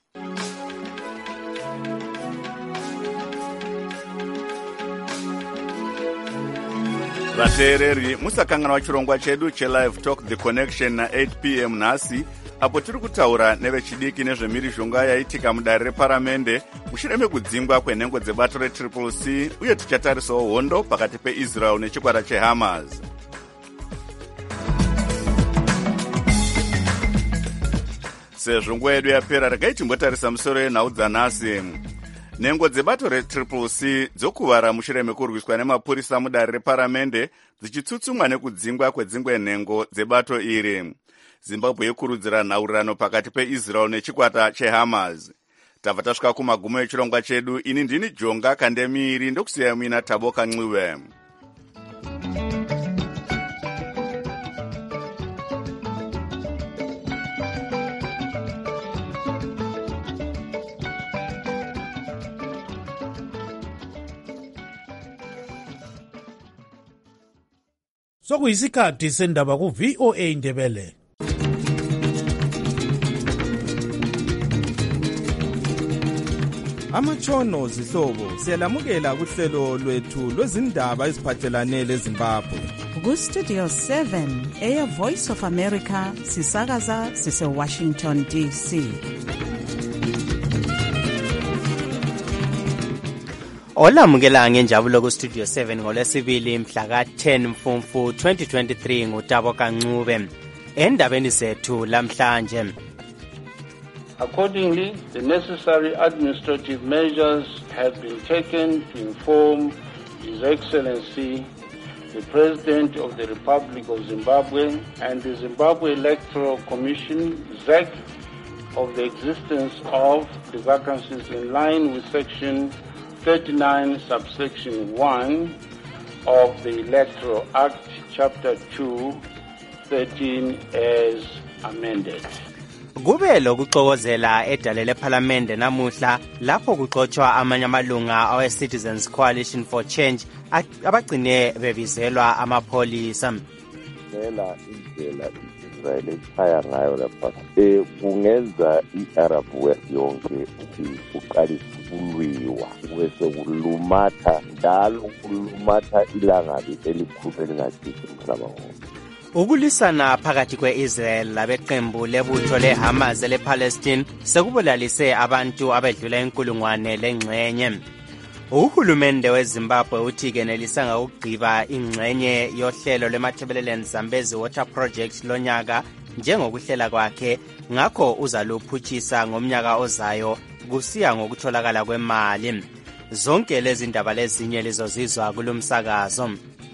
Speaker 1: Vateereri, musakanganwa chirongwa chedu chelive talk the connection na eight p m nhasi, apo tiri kutaura nevechidiki nezvemhirizhonga yaitika mudare reparamende mushure mekudzingwa kwenhengo dzebato retriple c, uye tichatarisawo hondo pakati peIsrael nechikwata cheHamas. Sezvo nguva yedu yapera, regai timbotarisa musoro yenhau dzanhasi. Nhengo dzebato retriple c dzokuvara mushure mekurwiswa nemapurisa mudare reparamende dzichitsutsumwa nekudzingwa kwedzingwe nhengo dzebato iri. Zimbabwe yekurudzira nhaurirano pakati peIsrael nechikwata cheHamas. Tabva tasvika kumagumo echirongwa chedu. Ini ndini Jonga Kandemiri, ndokusiyai muina Taboka Nxiwe.
Speaker 5: sokuyisikhathi sendaba ku-V O A Ndebele.
Speaker 6: Amatshono zihlobo siyalamukela kuhlelo lwethu lwezindaba eziphathelane leZimbabwe.
Speaker 7: Ku-Studio seven, Air Voice of America, sisakaza sise-Washington D C.
Speaker 8: Olamukela ngenjabulo ku-Studio seven ngolwesibili mhla ka-ten Mfumfu twenty twenty-three ngutabo Kancube. Endabeni zethu lamhlanje.
Speaker 20: Accordingly, the necessary administrative measures have been taken to inform His Excellency, the President of the Republic of Zimbabwe, and the Zimbabwe Electoral Commission, Z E C, of the existence of the vacancies in line with Section thirty-nine, subsection one of the Electoral Act, Chapter two, thirteen, as amended.
Speaker 8: Kube lokuxokozela edale lePhalamende namuhla lapho kuxoxwa amanye amalunga awe Citizens Coalition for Change abagcine bebizelwa amapholisa.
Speaker 25: Ngela indlela iIsrael echaya ngayo lapha eh kungenza iArab West yonke ukuthi uqalise ukulwiwa bese kulumatha njalo kulumatha ilanga elikhulu elingajisi umhlaba wonke.
Speaker 8: Ukulisana phakathi kwe-Israel labeqembu lebutho leHamas lePalestine sekubulalise abantu abedlula inkulungwane lengxenye. Uhulumende weZimbabwe uthi kenelisa ukugqiba ingxenye yohlelo lweMatabeleland Zambezi Water Project lonyaka njengokuhlela kwakhe, ngakho uzaluphutshisa ngomnyaka ozayo kusiya ngokutholakala kwemali. Zonke lezi ndaba lezinye lizozizwa kulumsakazo.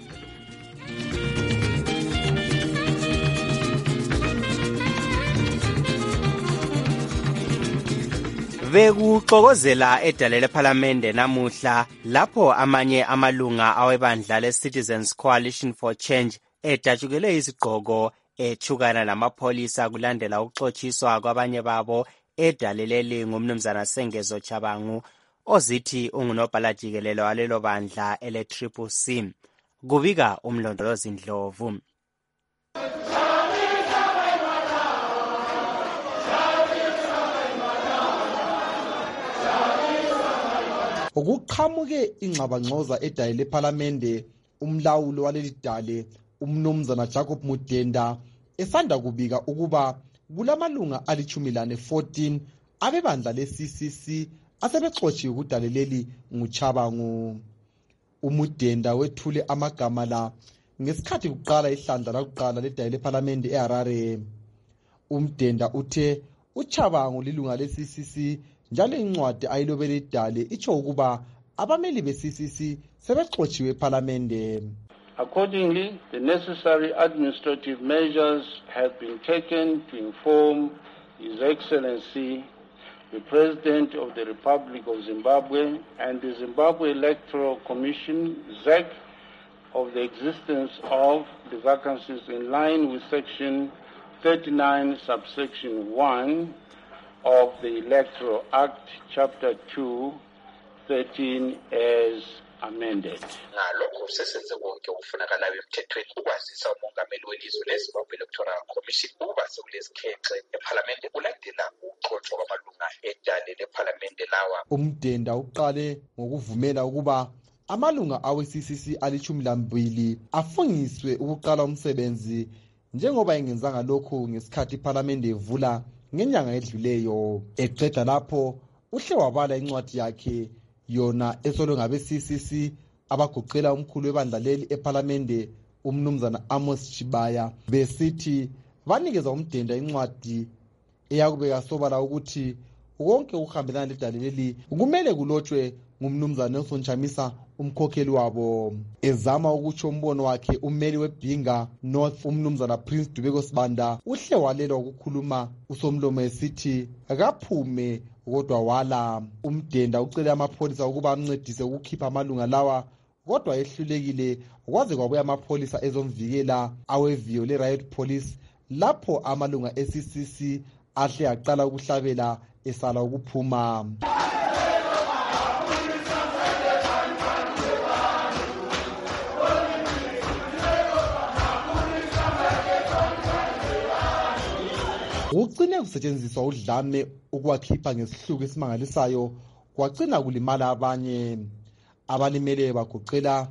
Speaker 8: Bekuxokozela edale lePhalamende namuhla lapho amanye amalunga awebandla leCitizens Coalition for Change edatshukele izigqoko ethukana namapholisa kulandela ukuxotshiswa kwabanye babo edaleleli ngumnumzana Sengezo Chabangu ozithi ungunobhala jikelele walelo bandla ele-Triple C. Kubika umlondolozi Ndlovu.
Speaker 21: Ukuqhamuke ingxabangxoza edale lePhalamende, umlawuli waleli dale umnumzana Jacob Mudenda esanda kubika ukuba kulamalunga alichumi lane fourteen abebandla le-C C C asebexotshiwe kudale leli nguChabangu. Umudenda wethule amagama la ngesikhathi kuqala ihlandla lakuqala ledale lePhalamende eHarare. Umdenda uthe uChabangu lilunga le-C C C njalo incwadi ayilobele idale itsho ukuba abameli be-C C C sebexotshiwe ePhalamende.
Speaker 20: Accordingly, the necessary administrative measures have been taken to inform His Excellency, the President of the Republic of Zimbabwe, and the Zimbabwe Electoral Commission, Z E C, of the existence of the vacancies in line with Section thirty-nine, subsection one of the Electoral Act, Chapter two, thirteen, as amended.
Speaker 26: Ngalokho sesenze konke okufunakalayo emthethweni ukwazisa umongameli welizwe leZimbabwe Electoral Commission ukuba sekulesikhexe ePhalamende kulandela ukuxoxwa kwamalunga edale lePhalamende lawa.
Speaker 21: Umdenda uqale ngokuvumela ukuba amalunga awe-C C C alichumi lambili afungiswe ukuqala umsebenzi njengoba engenzanga lokho ngesikhathi iPhalamende evula ngenyanga edluleyo. Eqeda lapho uhle wabala incwadi yakhe yona esolwe ngabe-C C C abagoqela umkhulu webandla leli ePhalamende umnumzana Amos Chibaya besithi banikeza umdenda incwadi eyakubeka sobala ukuthi wonke ukuhambelana ledale leli kumele kulotshwe ngumnumzana Nelson Chamisa umkhokheli wabo. Ezama ukutsho umbono wakhe ummeli weBhinga North umnumzana Prince Dubeko Sibanda uhle walelwa ukukhuluma usomlomo esithi akaphume kodwa wala. Umdenda ucele amapholisa ukuba amncedise ukukhipha amalunga lawa kodwa ehlulekile kwaze kwabuya amapholisa ezomvikela aweviyo le-riot police lapho amalunga e-C C C ahle aqala ukuhlabela esala ukuphuma. Kugcine kusetshenziswa udlame ukwakhipha ngesihluku esimangalisayo kwagcina kulimala abanye. Abalimeleyo bagoqela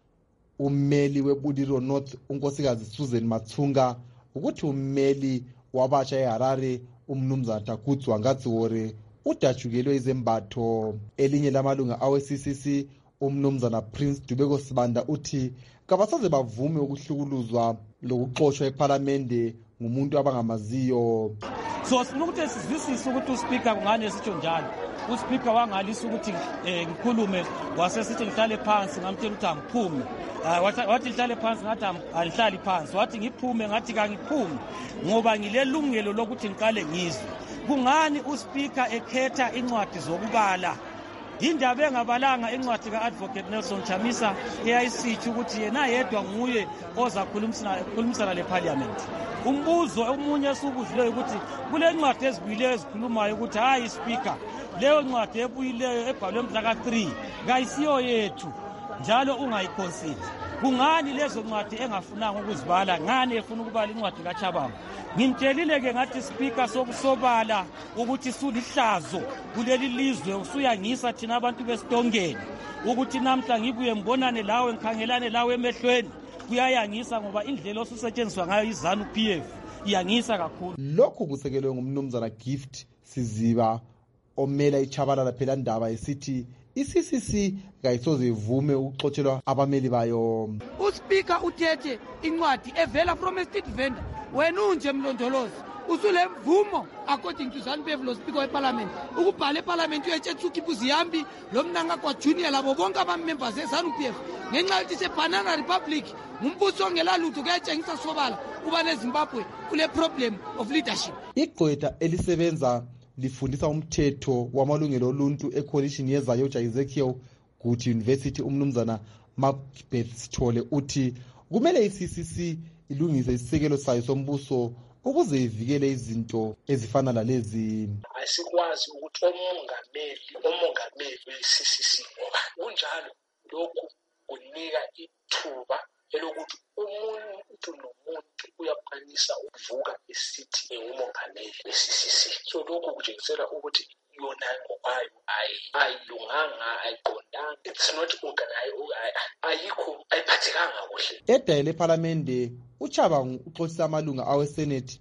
Speaker 21: ummeli weBuliro North unkosikazi Susan Mathunga, ukuthi ummeli wabasha eHarare umnumzana Takudzwa Ngadziwore udatshukelwe izembatho. Elinye lamalunga awe-C C C umnumzana Prince Dubeko Sibanda uthi kabasaze bavume ukuhlukuluzwa lokuxoshwa eParliament ngumuntu abangamaziyo.
Speaker 9: So sinokuthi sizwisise ukuthi uSpeaker kungane sitsho njalo. uSpeaker wangalisa ukuthi ngikhulume wasesithi ngihlale phansi ngamtshela ukuthi angiphume. Wathi ngihlale phansi ngathi angihlali phansi. Wathi ngiphume ngathi kangiphume ngoba ngilelungelo lokuthi ngiqale ngizwe. Kungani uSpeaker ekhetha incwadi zokubala? Indaba engabalanga incwadi ka-Advocate Nelson Chamisa eyayisithi ukuthi yena yedwa nguye oza khulumisana leParliament. Umbuzo omunye esukudlileyo ukuthi kule ncwadi ezibuyileyo ezikhulumayo ukuthi hayi Speaker, leyo ncwadi ebuyileyo ebhalwe mhla ka three kayisiyo yethu njalo ungayiconsider. Kungani lezo ncwadi engafunanga ukuzibala? Ngani efuna ukubala incwadi kaChabanga? Ngimtshelile ke ngathi Speaker sokusobala ukuthi sulihlazo kuleli lizwe usuyangisa thina abantu besitongeni ukuthi namhla ngibuye ngibonane lawe ngikhangelane lawe emehlweni kuyayangisa ngoba indlela osusetshenziswa ngayo iZANU P F iyangisa kakhulu.
Speaker 21: Lokhu kusekelwe ngumnumzana Gift Siziba omela iChabalala phela ndaba esithi i-C C C kayisoze ivume ukuxotshelwa abameli bayo.
Speaker 10: uSpeaker uthethe incwadi evela from a state vendor. Wena unje mlondolozi usule mvumo according to ZANU P F lo Speaker weParliament ukubhala eParliament uyethetha ukhipha uziyambi lo mnanga kwa junior labo bonke abamembers eZANU P F ngenxa yokuthi seBanana Republic ngumbuso ongelalutho kuyatshengisa sobala kuba neZimbabwe kule problem of leadership.
Speaker 21: Igqwetha elisebenza lifundisa umthetho wamalungelo oluntu ecoalition yeZayoja Ezekiel Guti University umnumzana Macbeth Sithole uthi kumele i-C C C ilungise isisekelo sayo sombuso ukuze ivikele izinto ezifana lalezi.
Speaker 11: Asikwazi ukuthi omongameli omongameli we-C C C ngoba kunjalo lokhu kunika ithuba elokuthi umuntu nomuntu uyakwanisa ukuvuka esithi engumongameli we-C C C. So lokhu kutshengisela ukuthi yona ngokwayo ayilunganga ayiqondanga, it's not organized, ayikho ayiphathekanga kuhle.
Speaker 21: Edale leParliament uChabanga uxoxisa amalunga aweSenate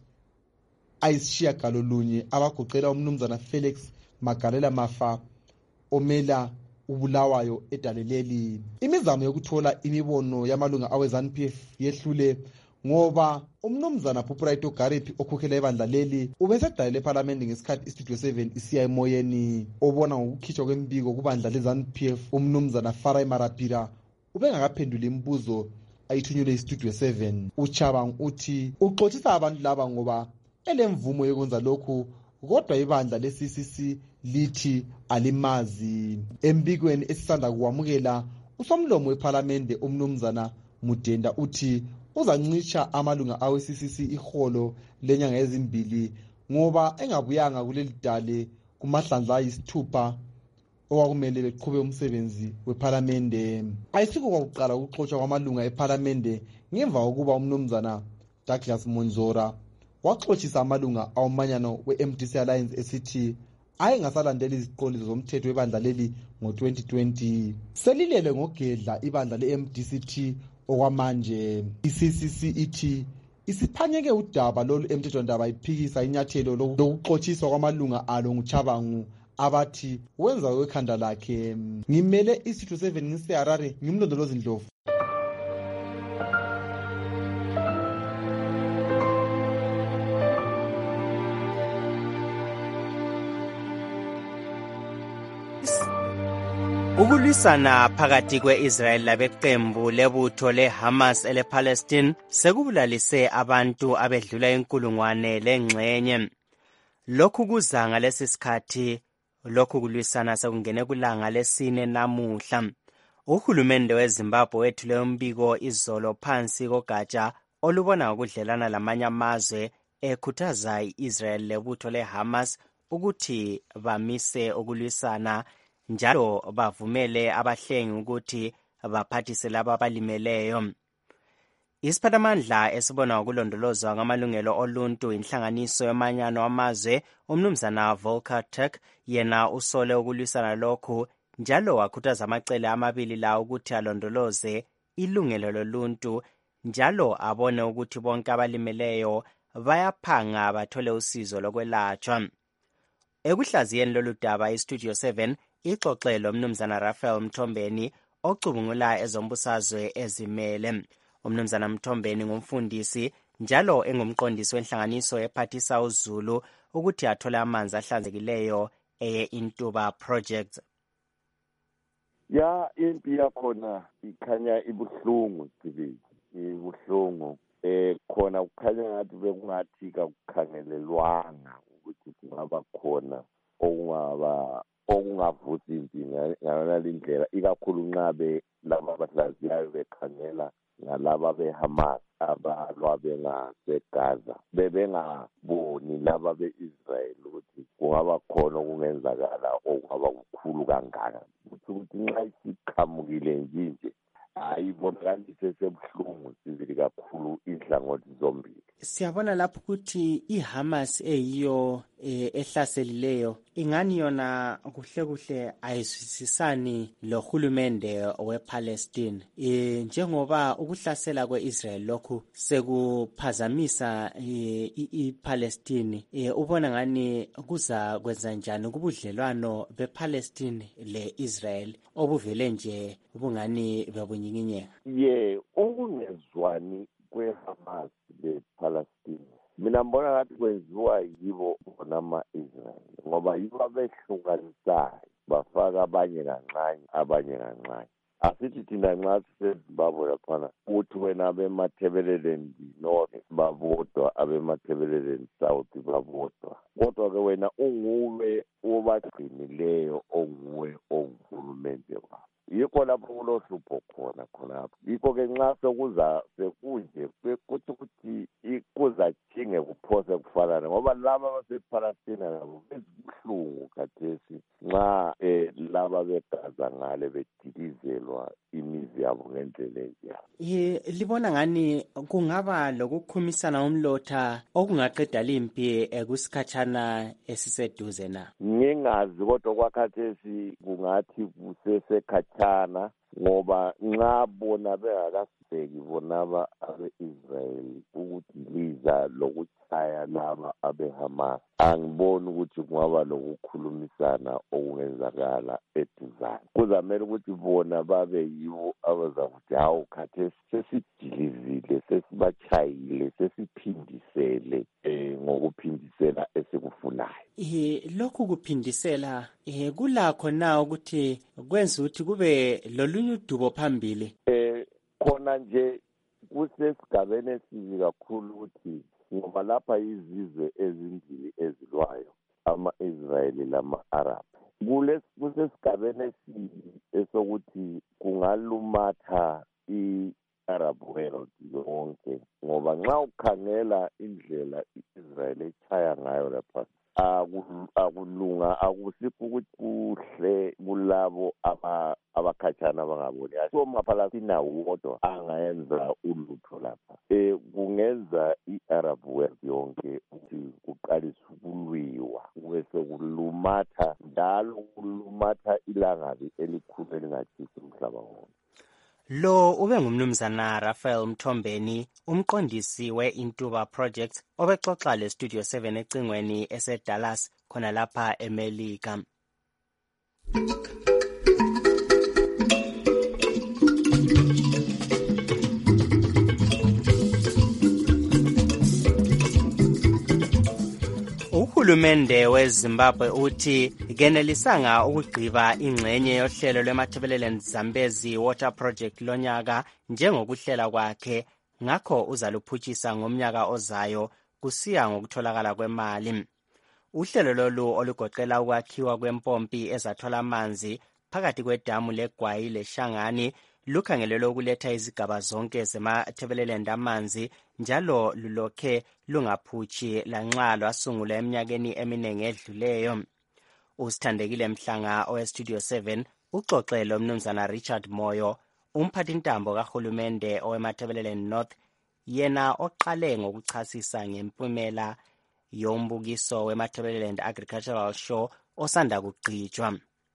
Speaker 21: ayisishiyagalolunye abagoqela umnumzana Felix Magalela Mafa omela ubulawayo edaleleli. Imizamo yokuthola imibono yamalunga aweZANU P F yehlule ngoba umnumzana Pupuraito Garipi okhokhela ibandla leli ubesedale leParliament ngesikhathi iStudio seven isiya emoyeni. Obona ngokukhitshwa kwembiko kubandla leZANU P F umnumzana Farai Marapira ubengakaphendula imibuzo ayithunyelwe iStudio seven. uChabanga uthi uxoxisa abantu laba ngoba elemvumo yokwenza lokhu kodwa ibandla le-C C C lithi alimazi. Embikweni esisanda kuwamukela usomlomo weParliament umnumzana Mudenda uthi uzancitsha amalunga awe-C C C iholo lenyanga ezimbili ngoba engabuyanga kuleli dale kumahlandla ayisithupha okwakumele beqhube umsebenzi weParliament. Ayisiko kwakuqala ukuxotsha kwamalunga eParliament ngemva kokuba umnumzana Douglas Monzora waxoxisa amalunga awumanyano we-M D C Alliance esithi ayengasalandeli iziqondiso zomthetho webandla leli ngo-twenty twenty. Selilele ngogedla ibandla le-M D C T okwamanje. I-C C C ithi isiphanyeke udaba lolu emthethwandaba iphikisa inyathelo lokuxotshiswa kwamalunga alo nguChabangu abathi wenza wekhanda lakhe. Ngimele iStudio seven ngiseHarare ngimlondolozi Ndlovu.
Speaker 8: Ukulwisana phakathi kwe-Israel labeqembu lebutho leHamas elePalestine sekubulalise abantu abedlula inkulungwane lengxenye. Lokhu kuza ngalesi sikhathi lokhu kulwisana sekungene kulanga lesine namuhla. Uhulumende weZimbabwe wethule umbiko izolo phansi kogatsha olubona ngokudlelana lamanye amazwe ekhuthaza i-Israel lebutho leHamas ukuthi bamise ukulwisana njalo bavumele abahlengi ukuthi baphathise laba abalimeleyo. Isiphathamandla esibona ukulondolozwa ngamalungelo oluntu inhlanganiso yomanyano wamazwe umnumzana Volker Turk yena usole ukulwisana lokhu njalo wakhuthaza amacele amabili la ukuthi alondoloze ilungelo loluntu njalo abone ukuthi bonke abalimeleyo bayaphanga bathole usizo lokwelatshwa. Ekuhlaziyeni lolu daba iStudio seven ixoxelo umnumzana Raphael Mthombeni ocubungula ezombusazwe ezimele. Umnumzana Mthombeni ngumfundisi njalo engumqondisi wenhlanganiso ephathisa uZulu ukuthi athole amanzi ahlanzekileyo eye Intuba Project.
Speaker 25: Ya impi yakhona ikhanya ibuhlungu sibili ibuhlungu eh khona kukhanya ngathi bekungathi kakukhangelelwanga ukuthi kungaba khona okungaba okungavuthi impi ngayona lindlela ikakhulu nqabe laba abahlaziyayo bekhangela ngalaba beHamas abalwa bengaseGaza bebengaboni laba beIsrael ukuthi kungaba khona okungenzakala okungaba kukhulu kangaka ukuthi nxa isiqhamukile nje ayibonakalise sebuhlungu sivili kakhulu inhlangothi zombili.
Speaker 8: Siyabona lapho ukuthi iHamas eyiyo ehlaselileyo ingani yona kuhle kuhle ayizwisisani lohulumende wePalestine e njengoba ukuhlasela kweIsrael lokhu sekuphazamisa iPalestine e ubona ngani kuza kwenza njani kubudlelwano bePalestine leIsrael obuvele nje ubungani bebunyikinyeka.
Speaker 25: Ye ukungezwani kweHamas lePalestine mina mbona ngathi kwenziwa yibo bona ama-Israel ngoba yibo abehlukanisayo bafaka abanye kancane abanye kancane. Asithi thina nxa siseZimbabwe laphana uthi wena abemathebeleleni north babodwa abemathebeleleni south babodwa kodwa-ke wena unguwe obagcinileyo onguwe onguhulumende wabo. Yikho lapho kulohlupho khona khonapho. Yikho-ke nxa sekuza sekunje kuthi ukuthi kuzajinge kuphose kufanane ngoba laba basePalestina nabo bezibuhlungu khathesi nxa um laba beGaza ngale bedilizelwa imizi yabo ngendlela enjalo.
Speaker 8: Ye libona ngani kungaba lokukhumisana umlotha okungaqeda limpi ekusikhatshana esiseduze na?
Speaker 25: Ngingazi kodwa kwakhathesi kungathi kusesekhatshana ngoba nxa bona bengakasibheki bonaba abe-Israel ukuthi liza lokuchaya laba abeHamas angiboni ukuthi kungaba lokukhulumisana okungenzakala eduzane. Kuzamele ukuthi bona babe yibo abazakuthi hawu khathesi sesijilizile sesibachayile sesiphindisele um ngokuphindisela esikufunayo.
Speaker 8: Eh lokhu kuphindisela eh kulakho na ukuthi kwenza ukuthi kube lolunye udubo phambili?
Speaker 25: Eh khona nje kusesigabeni esibi kakhulu ukuthi ngoba lapha izizwe ezimbili ezilwayo ama-Israyeli lama-Arab kusesigabeni esibi esokuthi kungalumatha i-Arab world yonke ngoba nxa ukhangela indlela i-Israel echaya ngayo lapha akulunga akusikho ukuthi kuhle kulabo abakhatshana abangaboni. So maPalestina wodwa angayenza ulutho lapha um kungenza i-Arab world yonke ukuthi kuqalise ukulwiwa bese kulumatha njalo kulumatha ilangabi elikhulu elingatshisi umhlaba wonke.
Speaker 8: Lo ube ngumnumzana Raphael Mthombeni umqondisi we-Intuba Project obexoxa leStudio seven ecingweni eseDallas khona lapha eMelika. Uhulumende weZimbabwe uthi kenelisanga ukugqiba ingxenye yohlelo lweMathebelelen Zambezi Water Project lonyaka njengokuhlela kwakhe ngakho uzaluphutshisa ngomnyaka ozayo kusiya ngokutholakala kwemali. Uhlelo lolu olugoqela ukwakhiwa kwempompi ezathola amanzi phakathi kwedamu leGwayi leShangani lukhangelelwe ukuletha izigaba zonke zemathebelelen amanzi njalo lulokhe lungaphutshi lanxa lwasungulwa eminyakeni eminengi edluleyo. Usithandekile Mhlanga oweStudio seven uxoxele umnumzana Richard Moyo umphathintambo kahulumende owemathebelelen North yena oqale ngokuchasisa ngempumela yombukiso weMatabeleland Agricultural Show osanda kugqitshwa.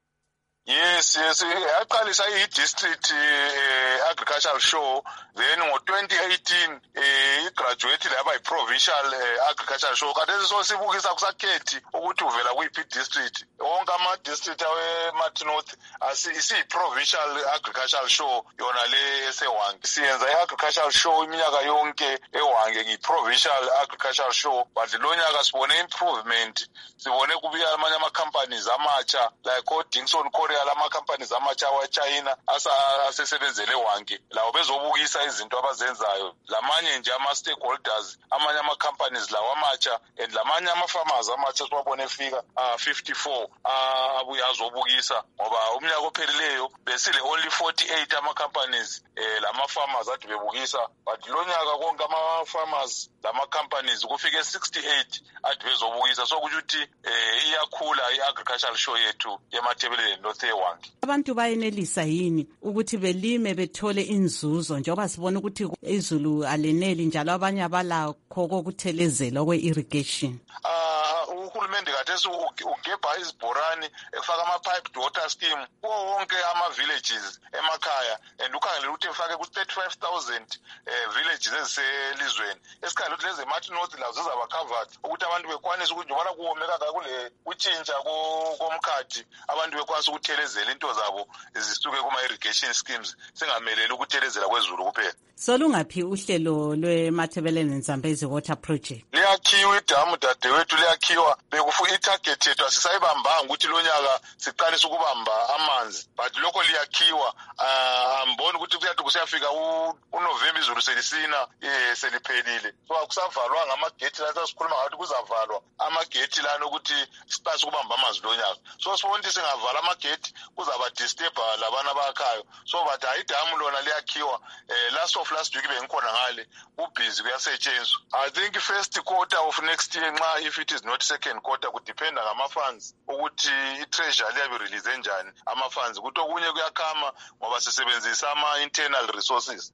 Speaker 12: Yes, yes, yaqalisa i-district uh, agricultural show, then ngo twenty eighteen uh, i-graduate yaba i-provincial uh, agricultural show. Kade so sibukisa kusakhethi ukuthi uvela kuyiphi district. Wonke ama-district awe-Mart North isi-provincial agricultural show yona le esewange. Siyenza i-agricultural show iminyaka yonke ewange ngi-provincial agricultural show, but lo nyaka sibone improvement, sibone kubuya amanye ama-companies amatsha like o-Dingson Korea lama companies amatsha wa-China asesebenzele wange lawo bezobukisa izinto abazenzayo, lamanye nje ama-stakeholders amanye ama-companies lawo amatsha and lamanye ama-farmers amatsha siwabone efika uh, fifty-four uh, abuye azobukisa ngoba umnyaka ophelileyo besile only forty-eight ama-companies eh, lama-farmers ade bebukisa, but lo nyaka konke ama-farmers lama-companies kufike sixty-eight ade bezobukisa, so kuthi ukuthi eh, iyakhula i-agricultural show yethu yeMatabeleland North ewange.
Speaker 7: Abantu bayenelisa yini ukuthi belime bethole inzuzo njengoba sibona ukuthi izulu aleneli njalo abanye abalakho kokuthelezela kwe-irrigation?
Speaker 12: Ah, uhulumende khathesi ugebha izibhorani efaka ama-piped water scheme kuwo wonke ama-villages emakhaya, and ukhangelela ukuthi efake ku-thirty-five thousand eh, villages eziselizweni. Esikhangela ukuthi lezi Mart North lazo zizaba covered ukuthi abantu bekwanisa ukuthi njengoba kuwome kangaka kule kutshintsha komkhathi abantu bekwanisa ukuthelezela into zabo zisuke kuma-irrigation schemes, singameleli ukuthelezela kwezulu kuphela.
Speaker 7: Solungaphi uhlelo lwe-Matabeleland Zambezi Water Project?
Speaker 12: Liyakhiwa idamu dadewethu, liyakhiwa. Bekufu i-target yethu asisayibambanga ukuthi lo nyaka siqalise ukubamba amanzi, but lokho liyakhiwa. Ambona ukuthi kuyathi kusiyafika uNovember izulu selisina eh seliphelile, so akusavalwa ngamagethi la sikhuluma ngathi kuzavalwa amagethi lana ukuthi siqalise ukubamba amanzi lo nyaka. So sibona ukuthi singavala amagethi kuzaba disturb labana bakhayo, so but idamu lona liyakhiwa. eh last of last week bengikhona ngale ubusy kuyasetshenzwa. I think first quarter of next year nxa if it is not second quarter kudependa ngama funds ukuthi i-treasury liyabe release njani ama funds, ukuthi okunye kuyakhama ngoba sisebenzisa ama internal resources.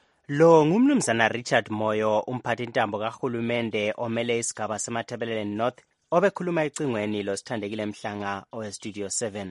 Speaker 8: Lo ngumnumzana Richard Moyo, umphathintambo kahulumende omele isigaba seMatabeleland North, obekhuluma ecingweni lo Sithandekile Mhlanga owe Studio seven.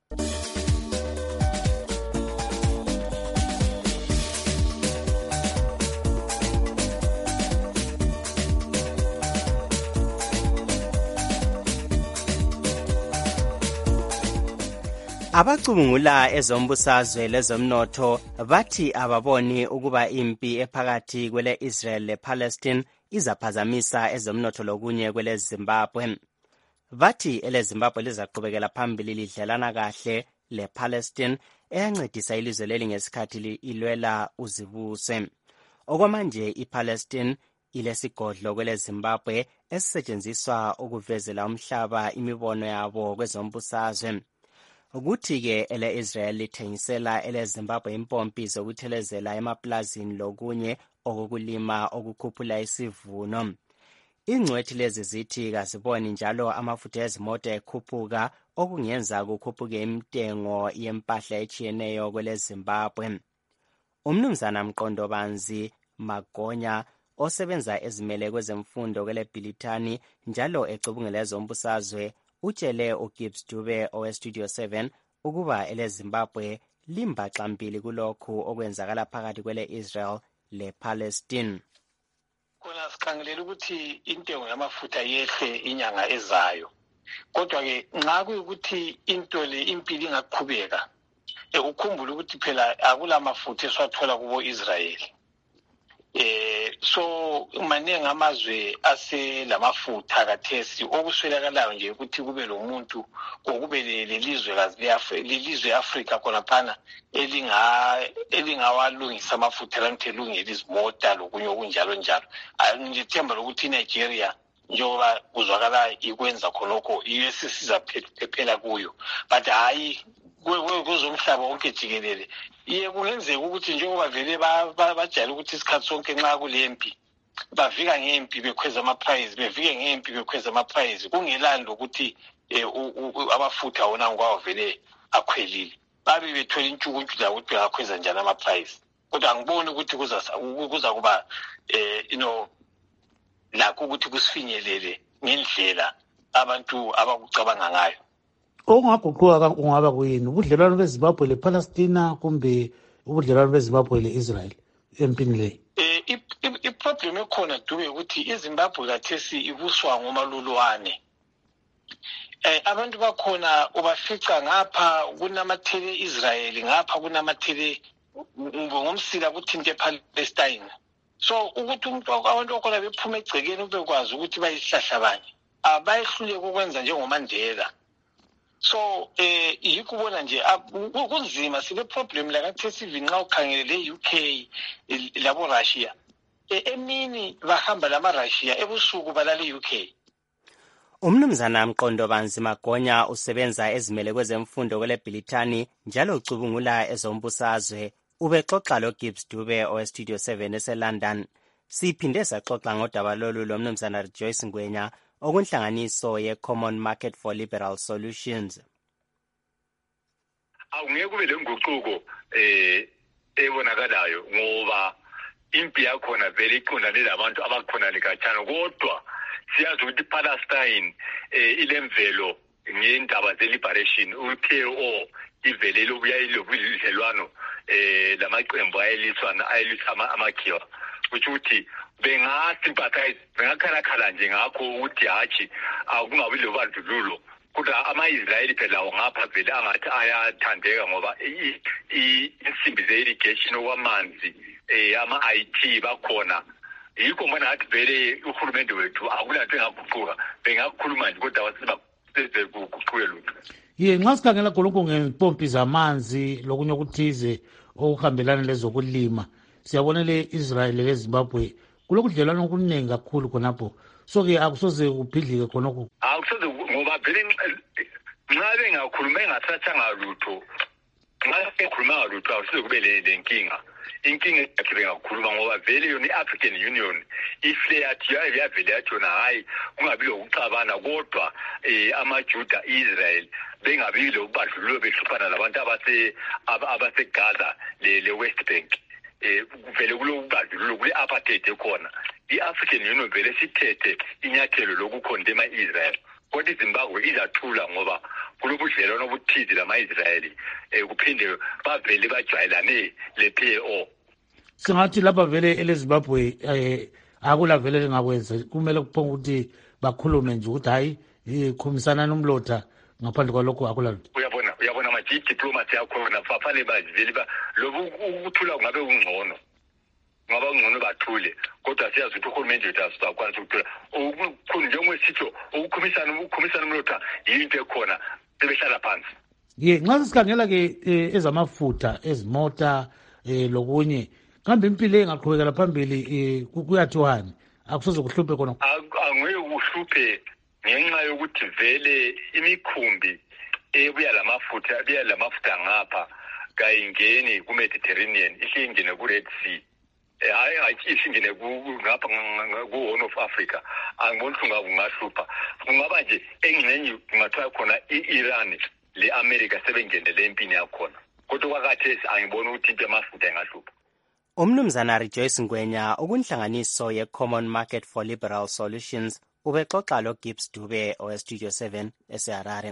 Speaker 8: Abacubungula ezombusazwe lezomnotho bathi ababoni ukuba impi ephakathi kwele Israel le Palestine izaphazamisa ezomnotho lokunye kwele Zimbabwe. Bathi ele Zimbabwe lizaqhubekela phambili lidlelana kahle le Palestine eyancedisa ilizwe leli ngesikhathi ilwela uzibuse. Okwamanje iPalestine ilesigodlo kwele Zimbabwe esisetshenziswa ukuvezela umhlaba imibono yabo kwezombusazwe. Ukuthi-ke ele Israel lithengisela ele Zimbabwe impompi zokuthelezela emaplazini lokunye okokulima okukhuphula isivuno. Ingcwethi lezi zithi kaziboni njalo amafutha ezimoto ekhuphuka okungenza kukhuphuke imtengo yempahla echiyeneyo kwele Zimbabwe. Umnumzana Mqondobanzi Magonya osebenza ezimele kwezemfundo kwele Bhilitani njalo ecubungela ezombusazwe utshele uGibbs Dube owe Studio seven ukuba ele Zimbabwe limbaxambili kulokhu okwenzakala phakathi kwele Israel le Palestine.
Speaker 11: Kona sikhangelela ukuthi intengo yamafutha yehle inyanga ezayo, kodwa ke nxa kuyikuthi into le impilo ingaqhubeka ukukhumbula ukuthi phela akula mafutha esiwathola kubo Israel. Eh so maningi amazwe ase lamafutha kathesi okuswelakalayo nje ukuthi kube lo muntu kokube lelizwe kazi lelizwe eAfrica khona phana elinga elingawalungisa amafutha lamthelungela izimota lokunye okunjalo njalo. Ngithemba ukuthi iNigeria njengoba kuzwakala ikwenza khonokho iyesisiza phephela kuyo, but hayi kwezomhlaba wonke jikelele iye kungenzeka ukuthi njengoba vele bajayela ukuthi isikhathi sonke nxa kulempi bavika ngempi bekhweza ama-price bevike ngempi bekhweza ama-price kungelani ukuthi amafutha wona ngwawo vele akhwelile babe bethola intshukuntshu ukuthi bengakhweza njani ama-price.
Speaker 13: kodwa angiboni ukuthi kuza kuza kuba eh you know lakho ukuthi kusifinyelele ngendlela abantu abakucabanga ngayo.
Speaker 5: Okungaguquka kungaba kuyini ubudlelwano beZimbabwe lePalestina kumbe ubudlelwano beZimbabwe leIsrael empini le?
Speaker 13: Eh iproblem ekhona Dube ukuthi iZimbabwe kathesi ibuswa ngomalulwane. Eh abantu bakhona ubafica ngapha kunamathele Israel ngapha kunamathele ngomsila kuthinte ePalestine. So ukuthi umuntu abantu bakhona bephuma egcekeni ubekwazi ukuthi bayihlahla abanye abayihluleke ukwenza njengomandela. So eh yikubona nje kunzima sibe problem la kathesi vinqa ukhangele le U K labo Russia emini bahamba lama Russia ebusuku balale U K.
Speaker 8: Umnumzana Mqondo Banzi Magonya usebenza ezimele kwezemfundo kwele Bhilithani njalo ucubungula ezombusazwe ubexoxa lo Gibbs Dube o Studio seven eseLondon. Siphinde saxoxa ngodaba lolu lo Mnumzana Rejoice Ngwenya okunhlanganiso ye Common Market for Liberal Solutions.
Speaker 14: Awungeke kube lenguquko eh ebonakalayo ngoba impi yakhona vele iqondane labantu abakhona lekhatshana kodwa siyazi ukuthi Palestine eh ilemvelo ngendaba ze-liberation u-P O ivele lobuya ilobudlelwano eh lamaqembu ayeliswana ayelisama amakhiwa ukuthi bengasympathize bengakhalakhala nje ngakho ukuthi hathi akungabi lobandlululo kodwa ama-Israyeli phela ngapha vele angathi ayathandeka ngoba insimbi ze-irrigation okwamanzi eh ama-I T bakhona yikho mbona ngathi vele uhulumende wethu akulanto engaguquka bengakhuluma nje kodwa wasiba kuguquke lutho.
Speaker 5: Ye nxa sikhangela khonokho ngempompi zamanzi lokunye okuthize okuhambelana lezokulima siyabona le Israel leZimbabwe kulokudlelana okuningi kakhulu khonapho so ke akusoze kuphidlike khonokho.
Speaker 14: Akusoze ngoba vele nxa bengakhuluma engathathanga lutho nxa bekhuluma lutho akusoze kube le nkinga. Inkinga yakhe bengakhuluma ngoba vele yona i-African Union ifle yathi yavele yathi yona hayi kungabi lokuxabana kodwa eh amaJuda Israel bengabi lokubadlululo behluphana labantu abase abaseGaza le West Bank eh vele kulokubadlululo kule apartheid ekhona. I-African Union vele sithethe inyathelo lokukhondema Israel kodwa iZimbabwe izathula ngoba kulobudlelwano obuthize lama-Israyeli eh kuphinde bavele bajwayelane le P O.
Speaker 5: Singathi lapha vele eleZimbabwe eh akula vele lengakwenza kumele kuphonga ukuthi bakhulume nje ukuthi hayi ikhumisana nomlotha ngaphandle kwalokho akula.
Speaker 14: Uyabona uyabona ama diplomacy yakhona fafale bavele lobu ukuthula ngabe ungcono ngaba ungcono bathule kodwa siyazi ukuthi uhulumende wethu asizakwazi ukuthula okukhulu njengositho ukukhumisana ukukhumisana nomlotha into ekhona sebehlala phansi.
Speaker 5: Ye nxa sikhangela ke ezamafutha ezimota eh lokunye kambe impilo engaqhubekela phambili kuyathiwani akusoze kuhluphe khona.
Speaker 14: Angeke kuhluphe ngenxa yokuthi vele imikhumbi ebuya lamafutha ebuya lamafutha ngapha kayingeni ku-Mediterranean ihlingene ku-Red Sea hayi hayi ihlingene ngapha ku-Horn of Africa angiboni ukuthi kungahlupha kungaba nje engxenye kungathiwa khona i-Iran le-America sebengenele empini yakhona kodwa kwakathesi angiboni ukuthi into yamafutha ingahlupha.
Speaker 8: Umnumzana Rejoice Ngwenya okunhlanganiso ye-Common Market for Liberal Solutions ubexoxa lo Gibbs Dube o Studio seven eseHarare.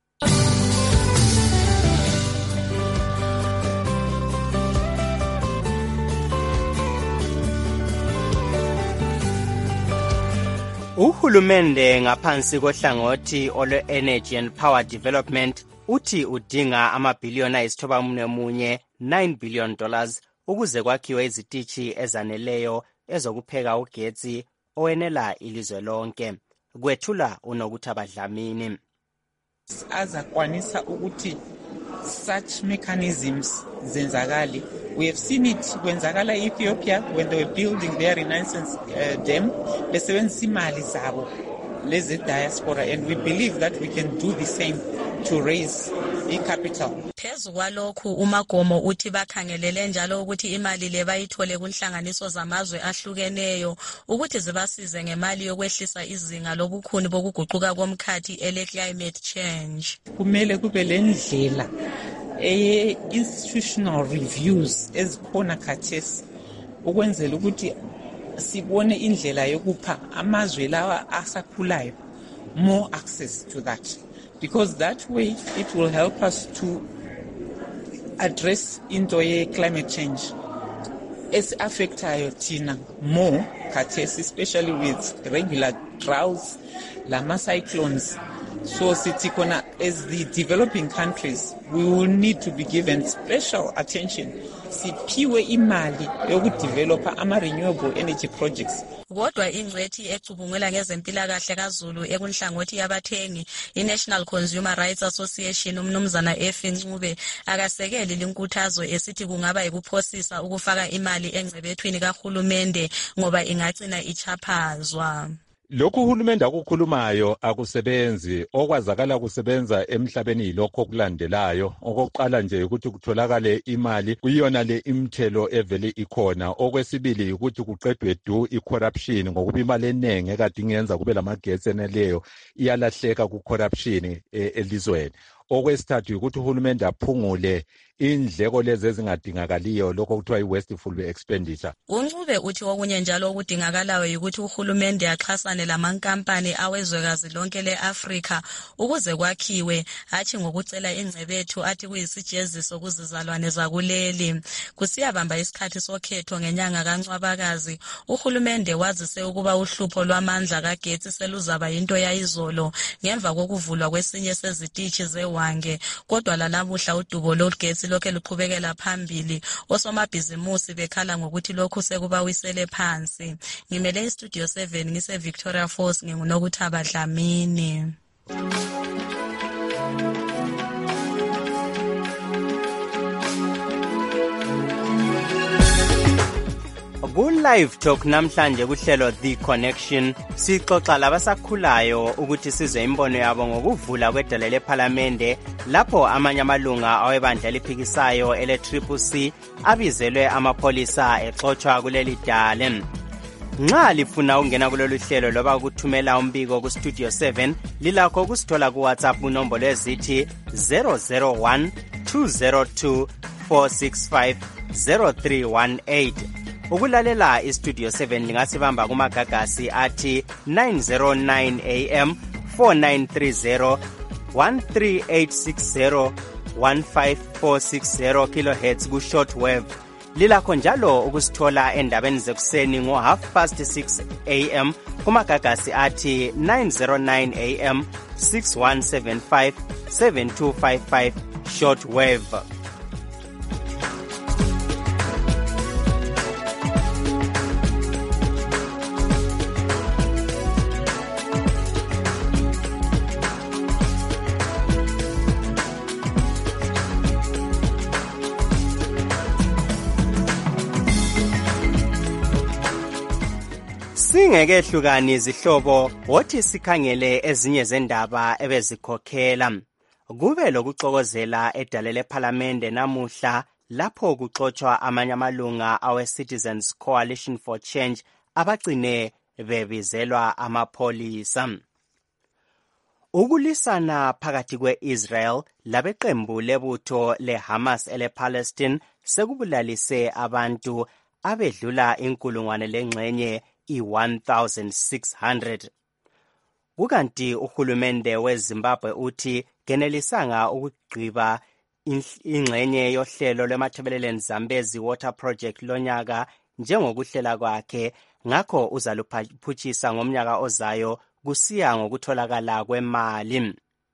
Speaker 8: Uhulumende ngaphansi kohlangothi olwe Energy and Power Development uthi udinga amabhiliyoni ayisithoba munye nine billion dollars ukuze kwakhiwe izitishi ezaneleyo ezokupheka ugetsi owenela ilizwe lonke. Kwethula uNokuthi Abadlamini.
Speaker 15: Azakwanisa ukuthi such mechanisms zenzakali. We have seen it kwenzakala Ethiopia when they were building their Renaissance uh, dam. Besebenzisa imali zabo lezi diaspora, and we believe that we can do the same to raise i-capital.
Speaker 16: Phezu kwalokhu uMagomo uthi bakhangelele njalo ukuthi imali le bayithole kunhlanganiso zamazwe ahlukeneyo ukuthi zibasize ngemali yokwehlisa izinga lobukhuni bokuguquka komkhathi ele climate change.
Speaker 15: Kumele kube lendlela eye institutional reviews ezikhona khathesi ukwenzela ukuthi sibone indlela yokupha amazwe lawa asakhulayo more access to that, because that way it will help us to address into ye climate change esi affectayo thina more khathesi, especially with regular droughts lama cyclones. So sithi khona as the developing countries we will need to be given special attention, siphiwe imali yokudevelopa ama renewable energy projects.
Speaker 16: Kodwa ingcwethi ecubungula ngezempilakahle kaZulu ekunhlangothi yabathengi iNational Consumer Rights Association umnumzana Efi Ncube akasekeli linkuthazo esithi kungaba yikuphosisa ukufaka imali engcebethwini kahulumende ngoba ingagcina ichaphazwa.
Speaker 2: Lokhu uhulumende akukhulumayo akusebenzi, okwazakala kusebenza emhlabeni yilokho kulandelayo. Okokuqala nje ukuthi kutholakale imali kuyona le imthelo evele ikhona. Okwesibili ukuthi kuqedwe du icorruption ngokuba imali enenge ekade ingenza kube lamagetsi eneleyo iyalahleka kucorruption elizweni. Okwesithathu ukuthi uhulumende aphungule indleko lezi ezingadingakaliyo lokho kuthiwa i-wasteful expenditure.
Speaker 16: Uncube uthi okunye njalo okudingakalayo ukuthi uhulumende axhasane lamankampani awezwekazi lonke le-Afrika ukuze kwakhiwe hathi ngokucela ingcebethu athi kuyisijeziso kuzizalwane zakuleli. Kusiyabamba isikhathi sokhetho ngenyanga kaNcwabakazi, uhulumende wazise ukuba uhlupho lwamandla kagetsi seluzaba into yayizolo ngemva kokuvulwa kwesinye sezitishi zewange, kodwa lalamuhla udubo logetsi lokho luqhubekela phambili. Osomabhizimusi bekhala ngokuthi lokhu sekubawisele phansi. Ngimele iStudio seven ngise Victoria Falls, nginguNokuthaba Dlamini.
Speaker 8: Ku-Live Talk namhlanje kuhlelo The Connection sixoxa labasakhulayo ukuthi sizwe imbono yabo ngokuvula kwedala lephalamende lapho amanye amalunga awebandla eliphikisayo ele-Triple C abizelwe amapholisa exoxwa kuleli dale. Nxa lifuna ukungena kulolu hlelo loba ukuthumela umbiko ku Studio seven lilakho kusithola ku WhatsApp unombolo ezithi zero zero one two zero two four six five zero three one eight. Ukulalela iStudio seven lingasibamba kumagagasi athi nine oh nine A M, four nine three zero, one three eight six zero, one five four six zero kilohertz ku shortwave. Lilakho njalo ukusithola endabeni zekuseni ngo half past six A M kumagagasi athi nine oh nine A M, six one seven five, seven two five five shortwave. Singeke hlukani izihlobo wothi sikhangele ezinye zendaba ebezikhokhela. Kube lokuxokozela edale lephalamende namuhla lapho kuxoxwa amanye amalunga awe Citizens Coalition for Change abagcine bebizelwa amapholisa. Ukulisana phakathi kwe-Israel labeqembu lebutho le-Hamas ele-Palestine sekubulalise abantu abedlula inkulungwane lengxenye i one thousand six hundred. Kukanti uhulumende weZimbabwe uthi kenelisanga ukugqiba ingxenye yohlelo lwemathebeleleni Zambezi Water Project lonyaka njengokuhlela kwakhe, ngakho uzaluphuthisa ngomnyaka ozayo kusiya ngokutholakala kwemali.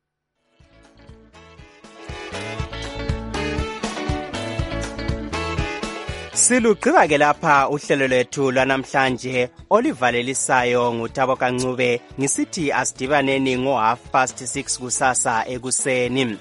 Speaker 8: Silugqiba ke lapha uhlelo lwethu lwanamhlanje olivalelisayo nguThabo Kancube ngisithi asidibaneni ngo half past six kusasa ekuseni.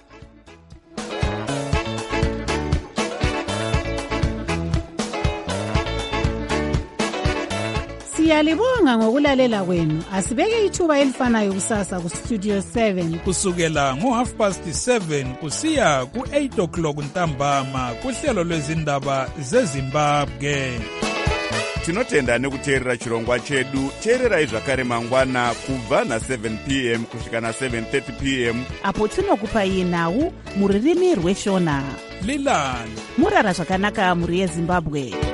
Speaker 17: Siyalibonga ngokulalela kwenu. Asibeke ithuba elifanayo kusasa ku Studio seven
Speaker 18: kusukela ngo half past seven kusiya ku eight o'clock ntambama kuhlelo lwezindaba zeZimbabwe.
Speaker 1: tinotenda nekuteerera chirongwa chedu. teererai zvakare mangwana kubva na-seven p m kusvika na-seven thirty p m
Speaker 3: apo tinokupai nhau muririmi rweshona.
Speaker 18: lilani
Speaker 3: murara zvakanaka mhuri yezimbabwe.